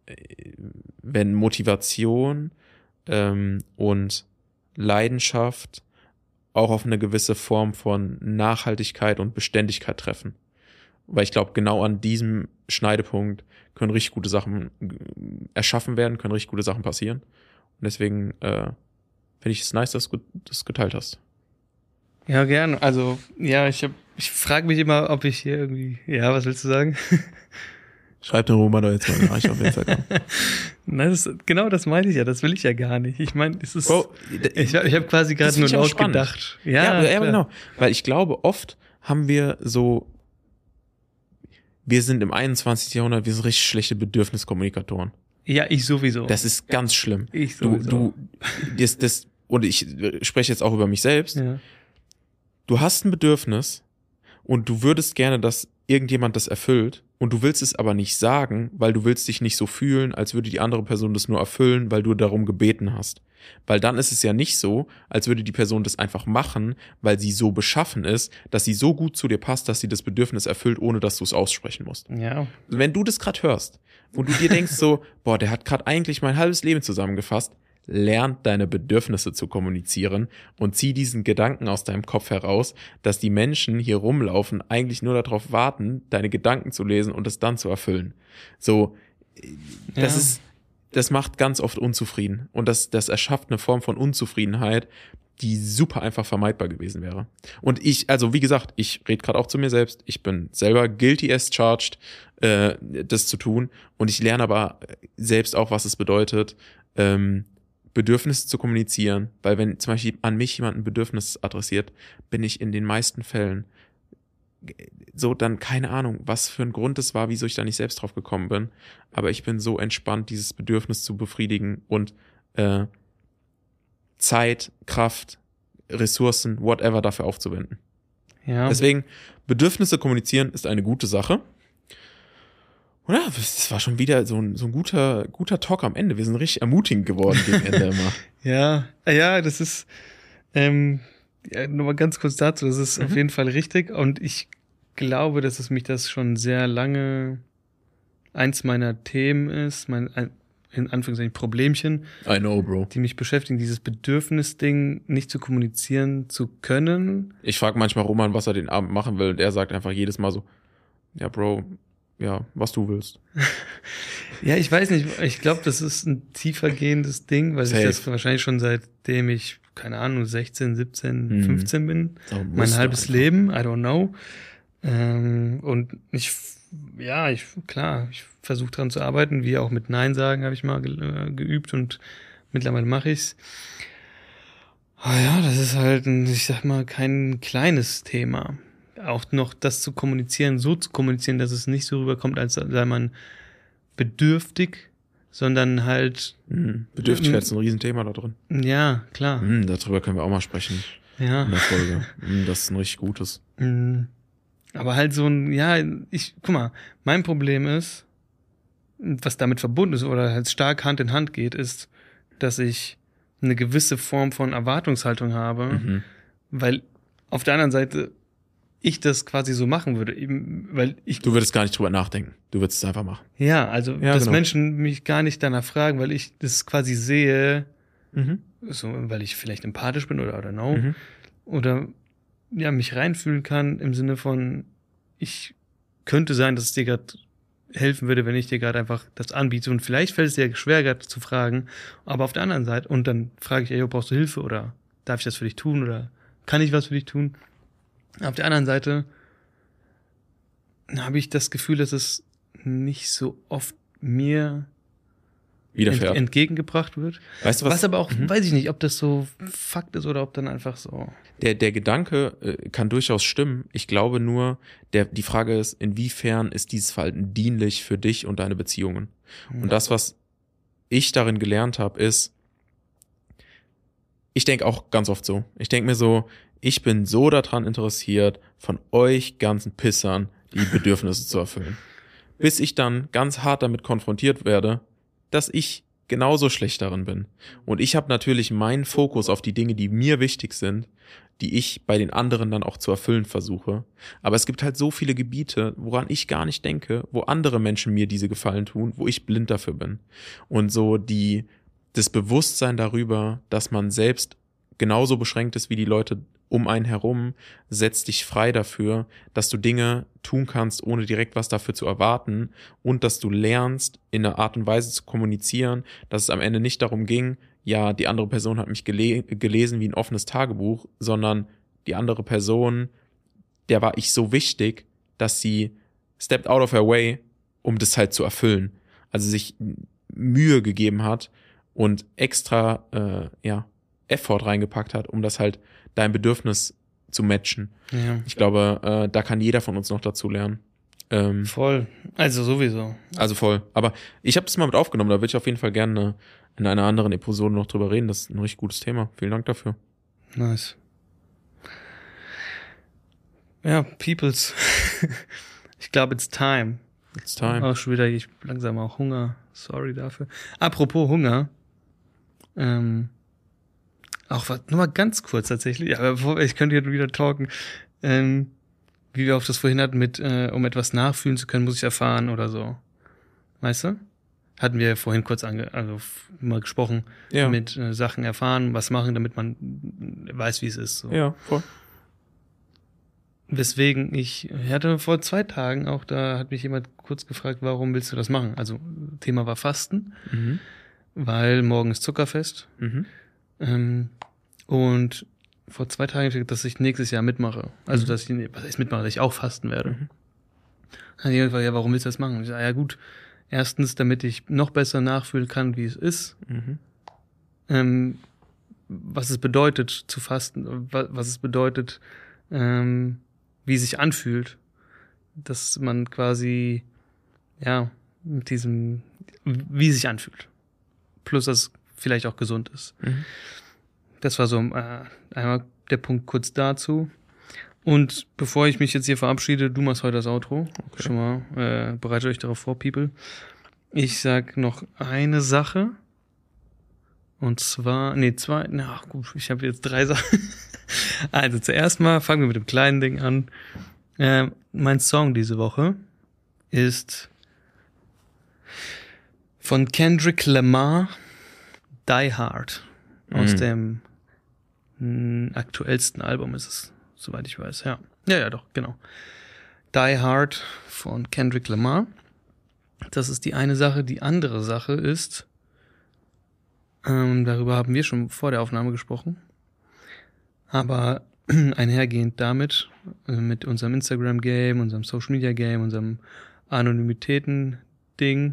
Motivation und Leidenschaft auch auf eine gewisse Form von Nachhaltigkeit und Beständigkeit treffen. Weil ich glaube, genau an diesem Schneidepunkt können richtig gute Sachen erschaffen werden, können richtig gute Sachen passieren. Und deswegen finde ich es nice, dass du das geteilt hast. Ja, gerne. Also, ja, ich frage mich immer, ob ich hier irgendwie, ja, was willst du sagen? Schreib den Roman da jetzt mal nach auf Instagram. Nein, genau das meine ich ja, das will ich ja gar nicht. Ich meine, es ist, Bro, ich habe quasi gerade nur laut gedacht. Ja, genau. Weil ich glaube, oft haben wir sind im 21. Jahrhundert, wir sind richtig schlechte Bedürfniskommunikatoren. Ja, ich sowieso. Das ist ganz schlimm. Ich sowieso. Und ich spreche jetzt auch über mich selbst. Ja. Du hast ein Bedürfnis und du würdest gerne, dass irgendjemand das erfüllt und du willst es aber nicht sagen, weil du willst dich nicht so fühlen, als würde die andere Person das nur erfüllen, weil du darum gebeten hast. Weil dann ist es ja nicht so, als würde die Person das einfach machen, weil sie so beschaffen ist, dass sie so gut zu dir passt, dass sie das Bedürfnis erfüllt, ohne dass du es aussprechen musst. Ja. Wenn du das gerade hörst und du dir denkst so, boah, der hat gerade eigentlich mein halbes Leben zusammengefasst, lern deine Bedürfnisse zu kommunizieren und zieh diesen Gedanken aus deinem Kopf heraus, dass die Menschen hier rumlaufen, eigentlich nur darauf warten, deine Gedanken zu lesen und es dann zu erfüllen. So, das macht ganz oft unzufrieden und das erschafft eine Form von Unzufriedenheit, die super einfach vermeidbar gewesen wäre. Und also wie gesagt, ich rede gerade auch zu mir selbst, ich bin selber guilty as charged, das zu tun und ich lerne aber selbst auch, was es bedeutet, Bedürfnisse zu kommunizieren, weil wenn zum Beispiel an mich jemand ein Bedürfnis adressiert, bin ich in den meisten Fällen so dann, keine Ahnung, was für ein Grund es war, wieso ich da nicht selbst drauf gekommen bin, aber ich bin so entspannt, dieses Bedürfnis zu befriedigen und Zeit, Kraft, Ressourcen, whatever dafür aufzuwenden. Ja. Deswegen, Bedürfnisse kommunizieren ist eine gute Sache. Und ja, das war schon wieder so ein guter Talk am Ende. Wir sind richtig ermutigend geworden gegen Ende immer. Ja, das ist, nochmal ganz kurz dazu, das ist auf jeden Fall richtig. Und ich glaube, dass es mich das schon sehr lange eins meiner Themen ist, in Anführungszeichen Problemchen, I know, Bro. die mich beschäftigen, dieses Bedürfnisding nicht zu kommunizieren zu können. Ich frage manchmal Roman, was er den Abend machen will, und er sagt einfach jedes Mal so, ja, Bro, ja, was du willst. Ja, ich weiß nicht, ich glaube, das ist ein tiefer gehendes Ding, weil Safe. ich das wahrscheinlich schon seitdem ich, keine Ahnung, 16, 17, 15 bin, mein halbes einfach. Leben, I don't know. Und ich versuche dran zu arbeiten, wie auch mit Nein sagen habe ich mal geübt und mittlerweile mache ich's. Aber ja, das ist halt, ich sag mal, kein kleines Thema. Auch noch das zu kommunizieren, so zu kommunizieren, dass es nicht so rüberkommt, als sei man bedürftig, sondern halt... Bedürftigkeit ist ein Riesenthema da drin. Ja, klar. Darüber können wir auch mal sprechen Ja. in der Folge. Das ist ein richtig gutes. Aber halt so guck mal, mein Problem ist, was damit verbunden ist oder halt stark Hand in Hand geht, ist, dass ich eine gewisse Form von Erwartungshaltung habe, weil auf der anderen Seite ich das quasi so machen würde, eben, weil ich... Du würdest gar nicht drüber nachdenken. Du würdest es einfach machen. Ja, also, Ja, dass genau. Menschen mich gar nicht danach fragen, weil ich das quasi sehe, so, weil ich vielleicht empathisch bin oder I don't know, oder ja, mich reinfühlen kann im Sinne von, ich könnte sein, dass es dir gerade helfen würde, wenn ich dir gerade einfach das anbiete und vielleicht fällt es dir schwer, gerade zu fragen, aber auf der anderen Seite, und dann frage ich, ey, brauchst du Hilfe oder darf ich das für dich tun oder kann ich was für dich tun? Auf der anderen Seite habe ich das Gefühl, dass es nicht so oft mir Widerfährt. entgegengebracht wird. Weißt du was? Was aber auch, weiß ich nicht, ob das so Fakt ist oder ob dann einfach so... Der Gedanke kann durchaus stimmen. Ich glaube nur, die Frage ist, inwiefern ist dieses Verhalten dienlich für dich und deine Beziehungen? Und das, was ich darin gelernt habe, ist, ich denke auch ganz oft so. Ich denke mir so, ich bin so daran interessiert, von euch ganzen Pissern die Bedürfnisse zu erfüllen. Bis ich dann ganz hart damit konfrontiert werde, dass ich genauso schlecht darin bin. Und ich habe natürlich meinen Fokus auf die Dinge, die mir wichtig sind, die ich bei den anderen dann auch zu erfüllen versuche. Aber es gibt halt so viele Gebiete, woran ich gar nicht denke, wo andere Menschen mir diese Gefallen tun, wo ich blind dafür bin. Und so das Bewusstsein darüber, dass man selbst genauso beschränkt ist wie die Leute um einen herum, setzt dich frei dafür, dass du Dinge tun kannst, ohne direkt was dafür zu erwarten und dass du lernst, in einer Art und Weise zu kommunizieren, dass es am Ende nicht darum ging, ja, die andere Person hat mich gelesen wie ein offenes Tagebuch, sondern die andere Person, der war ich so wichtig, dass sie stepped out of her way, um das halt zu erfüllen. Also sich Mühe gegeben hat und extra, Effort reingepackt hat, um das halt dein Bedürfnis zu matchen. Ja. Ich glaube, da kann jeder von uns noch dazu lernen. Voll. Also sowieso. Also voll. Aber ich habe das mal mit aufgenommen, da würde ich auf jeden Fall gerne in einer anderen Episode noch drüber reden. Das ist ein richtig gutes Thema. Vielen Dank dafür. Nice. Ja, Peoples. Ich glaube, it's time. It's time. Auch schon wieder, ich langsam auch Hunger. Sorry dafür. Apropos Hunger. Auch nur mal ganz kurz tatsächlich, aber bevor, ich könnte hier wieder talken, wie wir auf das vorhin hatten mit, um etwas nachfühlen zu können, muss ich erfahren oder so. Weißt du? Hatten wir vorhin kurz mal gesprochen, Ja. mit Sachen erfahren, was machen, damit man weiß, wie es ist. So. Ja, voll. Weswegen ich hatte vor 2 Tagen auch, da hat mich jemand kurz gefragt, warum willst du das machen? Also Thema war Fasten, weil morgen ist Zuckerfest. Und vor 2 Tagen habe ich gesagt, dass ich nächstes Jahr mitmache. Also, dass ich mitmache, dass ich auch fasten werde. Dann hat jemand gefragt, ja, warum willst du das machen? Ich sage, ja gut, erstens, damit ich noch besser nachfühlen kann, wie es ist. Was es bedeutet zu fasten, was es bedeutet, wie es sich anfühlt. Dass man quasi, ja, mit diesem, wie es sich anfühlt. Plus, dass es vielleicht auch gesund ist. Das war so einmal der Punkt kurz dazu. Und bevor ich mich jetzt hier verabschiede, du machst heute das Outro. Okay. Schon mal, bereitet euch darauf vor, People. Ich sag noch eine Sache. Und zwar, gut, ich habe jetzt 3 Sachen. Also zuerst mal fangen wir mit dem kleinen Ding an. Mein Song diese Woche ist von Kendrick Lamar, Die Hard. Aus dem aktuellsten Album ist es, soweit ich weiß. Ja, doch, genau. Die Hard von Kendrick Lamar. Das ist die eine Sache. Die andere Sache ist, darüber haben wir schon vor der Aufnahme gesprochen, aber einhergehend damit, mit unserem Instagram-Game, unserem Social-Media-Game, unserem Anonymitäten-Ding,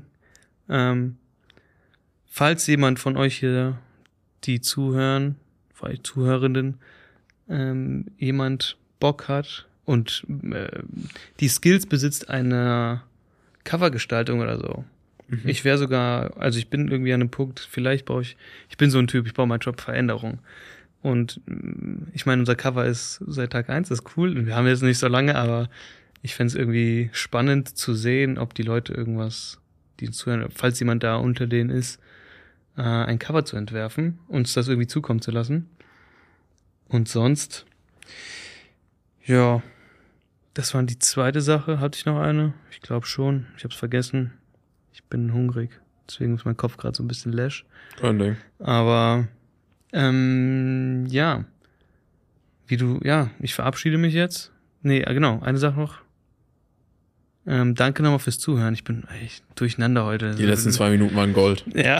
falls jemand von euch hier, die zuhören, vielleicht Zuhörenden, jemand Bock hat und die Skills besitzt einer Covergestaltung oder so. Ich wäre sogar, also ich bin irgendwie an einem Punkt, vielleicht ich bin so ein Typ, ich brauche meinen Job Veränderung. Und ich meine, unser Cover ist seit Tag 1, das ist cool. Wir haben jetzt nicht so lange, aber ich fände es irgendwie spannend zu sehen, ob die Leute irgendwas, die zuhören, falls jemand da unter denen ist, ein Cover zu entwerfen, uns das irgendwie zukommen zu lassen. Und sonst, ja, das war die zweite Sache. Hatte ich noch eine? Ich glaube schon. Ich habe es vergessen. Ich bin hungrig. Deswegen ist mein Kopf gerade so ein bisschen läsch. Kein Ding. Aber ja. Ich verabschiede mich jetzt. Genau, eine Sache noch. Danke nochmal fürs Zuhören. Ich bin echt durcheinander heute. Die letzten 2 Minuten waren Gold. Ja.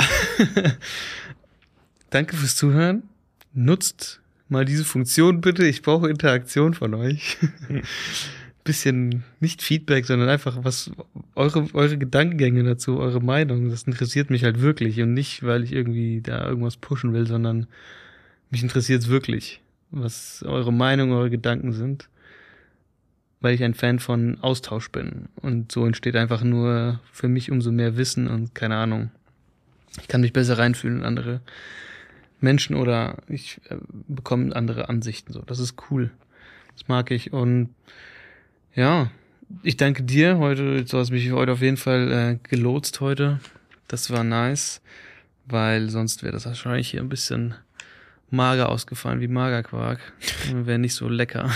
Danke fürs Zuhören. Nutzt mal diese Funktion bitte. Ich brauche Interaktion von euch. Bisschen, nicht Feedback, sondern einfach was, eure Gedankengänge dazu, eure Meinung. Das interessiert mich halt wirklich und nicht, weil ich irgendwie da irgendwas pushen will, sondern mich interessiert es wirklich, was eure Meinung, eure Gedanken sind, weil ich ein Fan von Austausch bin und so entsteht einfach nur für mich umso mehr Wissen und keine Ahnung. Ich kann mich besser reinfühlen in andere Menschen oder ich bekomme andere Ansichten, so. Das ist cool. Das mag ich und ja, ich danke dir heute. Du hast mich heute auf jeden Fall gelotst heute. Das war nice, weil sonst wäre das wahrscheinlich hier ein bisschen mager ausgefallen, wie Magerquark. Wäre nicht so lecker.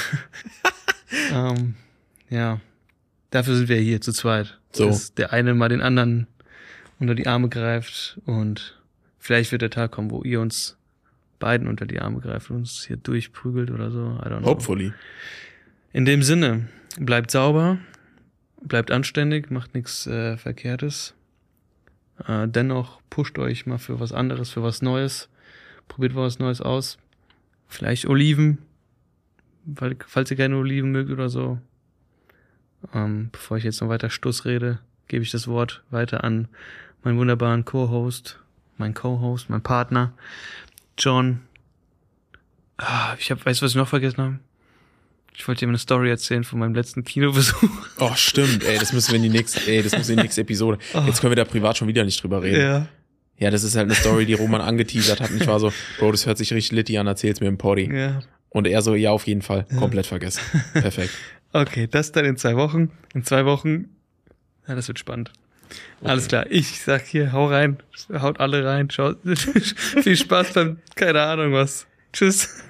Ja, dafür sind wir hier zu zweit. So. Dass der eine mal den anderen unter die Arme greift und vielleicht wird der Tag kommen, wo ihr uns beiden unter die Arme greift und uns hier durchprügelt oder so. I don't know. Hopefully. In dem Sinne, bleibt sauber, bleibt anständig, macht nichts Verkehrtes. Dennoch pusht euch mal für was anderes, für was Neues. Probiert was Neues aus. Vielleicht Oliven, falls ihr keine Oliven mögt oder so. Bevor ich jetzt noch weiter Stuss rede, gebe ich das Wort weiter an meinen wunderbaren Co-Host, mein Partner, John. Weißt du, was ich noch vergessen habe? Ich wollte dir eine Story erzählen von meinem letzten Kinobesuch. Oh, stimmt, das müssen wir in die nächste Episode. Jetzt können wir da privat schon wieder nicht drüber reden. Ja. Ja, das ist halt eine Story, die Roman angeteasert hat und ich war so, Bro, das hört sich richtig litty an, erzähl's mir im Poddy. Ja. Und er so, ja, auf jeden Fall, komplett vergessen. Perfekt. Okay, das dann in 2 Wochen. In 2 Wochen, ja, das wird spannend. Okay. Alles klar, ich sag hier, hau rein, haut alle rein, schaut, viel Spaß beim, keine Ahnung was. Tschüss.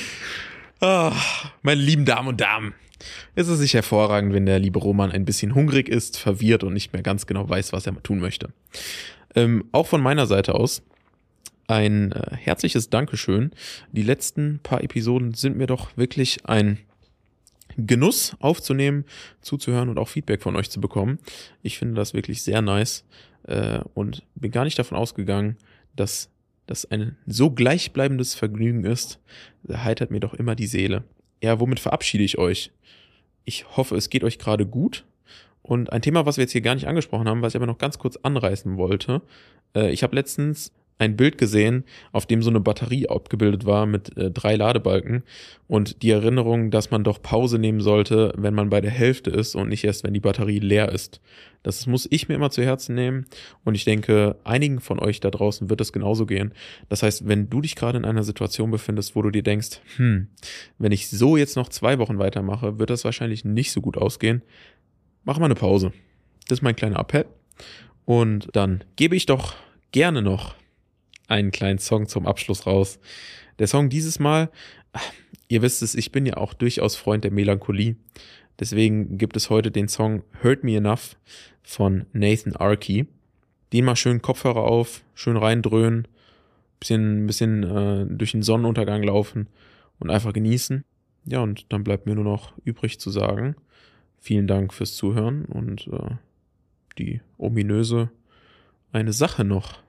Meine lieben Damen und Damen, es ist sich hervorragend, wenn der liebe Roman ein bisschen hungrig ist, verwirrt und nicht mehr ganz genau weiß, was er tun möchte. Auch von meiner Seite aus ein herzliches Dankeschön. Die letzten paar Episoden sind mir doch wirklich ein Genuss aufzunehmen, zuzuhören und auch Feedback von euch zu bekommen. Ich finde das wirklich sehr nice und bin gar nicht davon ausgegangen, dass das ein so gleichbleibendes Vergnügen ist. Das heitert mir doch immer die Seele. Ja, womit verabschiede ich euch? Ich hoffe, es geht euch gerade gut. Und ein Thema, was wir jetzt hier gar nicht angesprochen haben, was ich aber noch ganz kurz anreißen wollte. Ich habe letztens ein Bild gesehen, auf dem so eine Batterie abgebildet war mit 3 Ladebalken und die Erinnerung, dass man doch Pause nehmen sollte, wenn man bei der Hälfte ist und nicht erst, wenn die Batterie leer ist. Das muss ich mir immer zu Herzen nehmen und ich denke, einigen von euch da draußen wird es genauso gehen. Das heißt, wenn du dich gerade in einer Situation befindest, wo du dir denkst, wenn ich so jetzt noch 2 Wochen weitermache, wird das wahrscheinlich nicht so gut ausgehen, mach mal eine Pause. Das ist mein kleiner Appell. Und dann gebe ich doch gerne noch einen kleinen Song zum Abschluss raus. Der Song dieses Mal, ihr wisst es, ich bin ja auch durchaus Freund der Melancholie. Deswegen gibt es heute den Song Hurt Me Enough von Nathan Arky. Den mal schön Kopfhörer auf, schön reindröhnen, bisschen durch den Sonnenuntergang laufen und einfach genießen. Ja, und dann bleibt mir nur noch übrig zu sagen, vielen Dank fürs Zuhören und die ominöse eine Sache noch.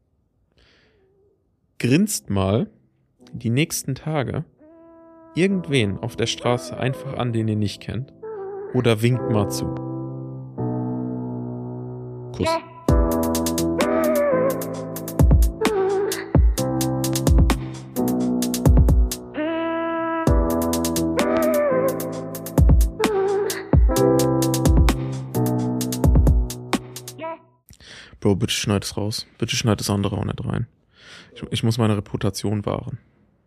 Grinst mal die nächsten Tage irgendwen auf der Straße einfach an, den ihr nicht kennt. Oder winkt mal zu. Kuss. Bro, bitte schneid es raus. Bitte schneid das andere auch nicht rein. Ich muss meine Reputation wahren.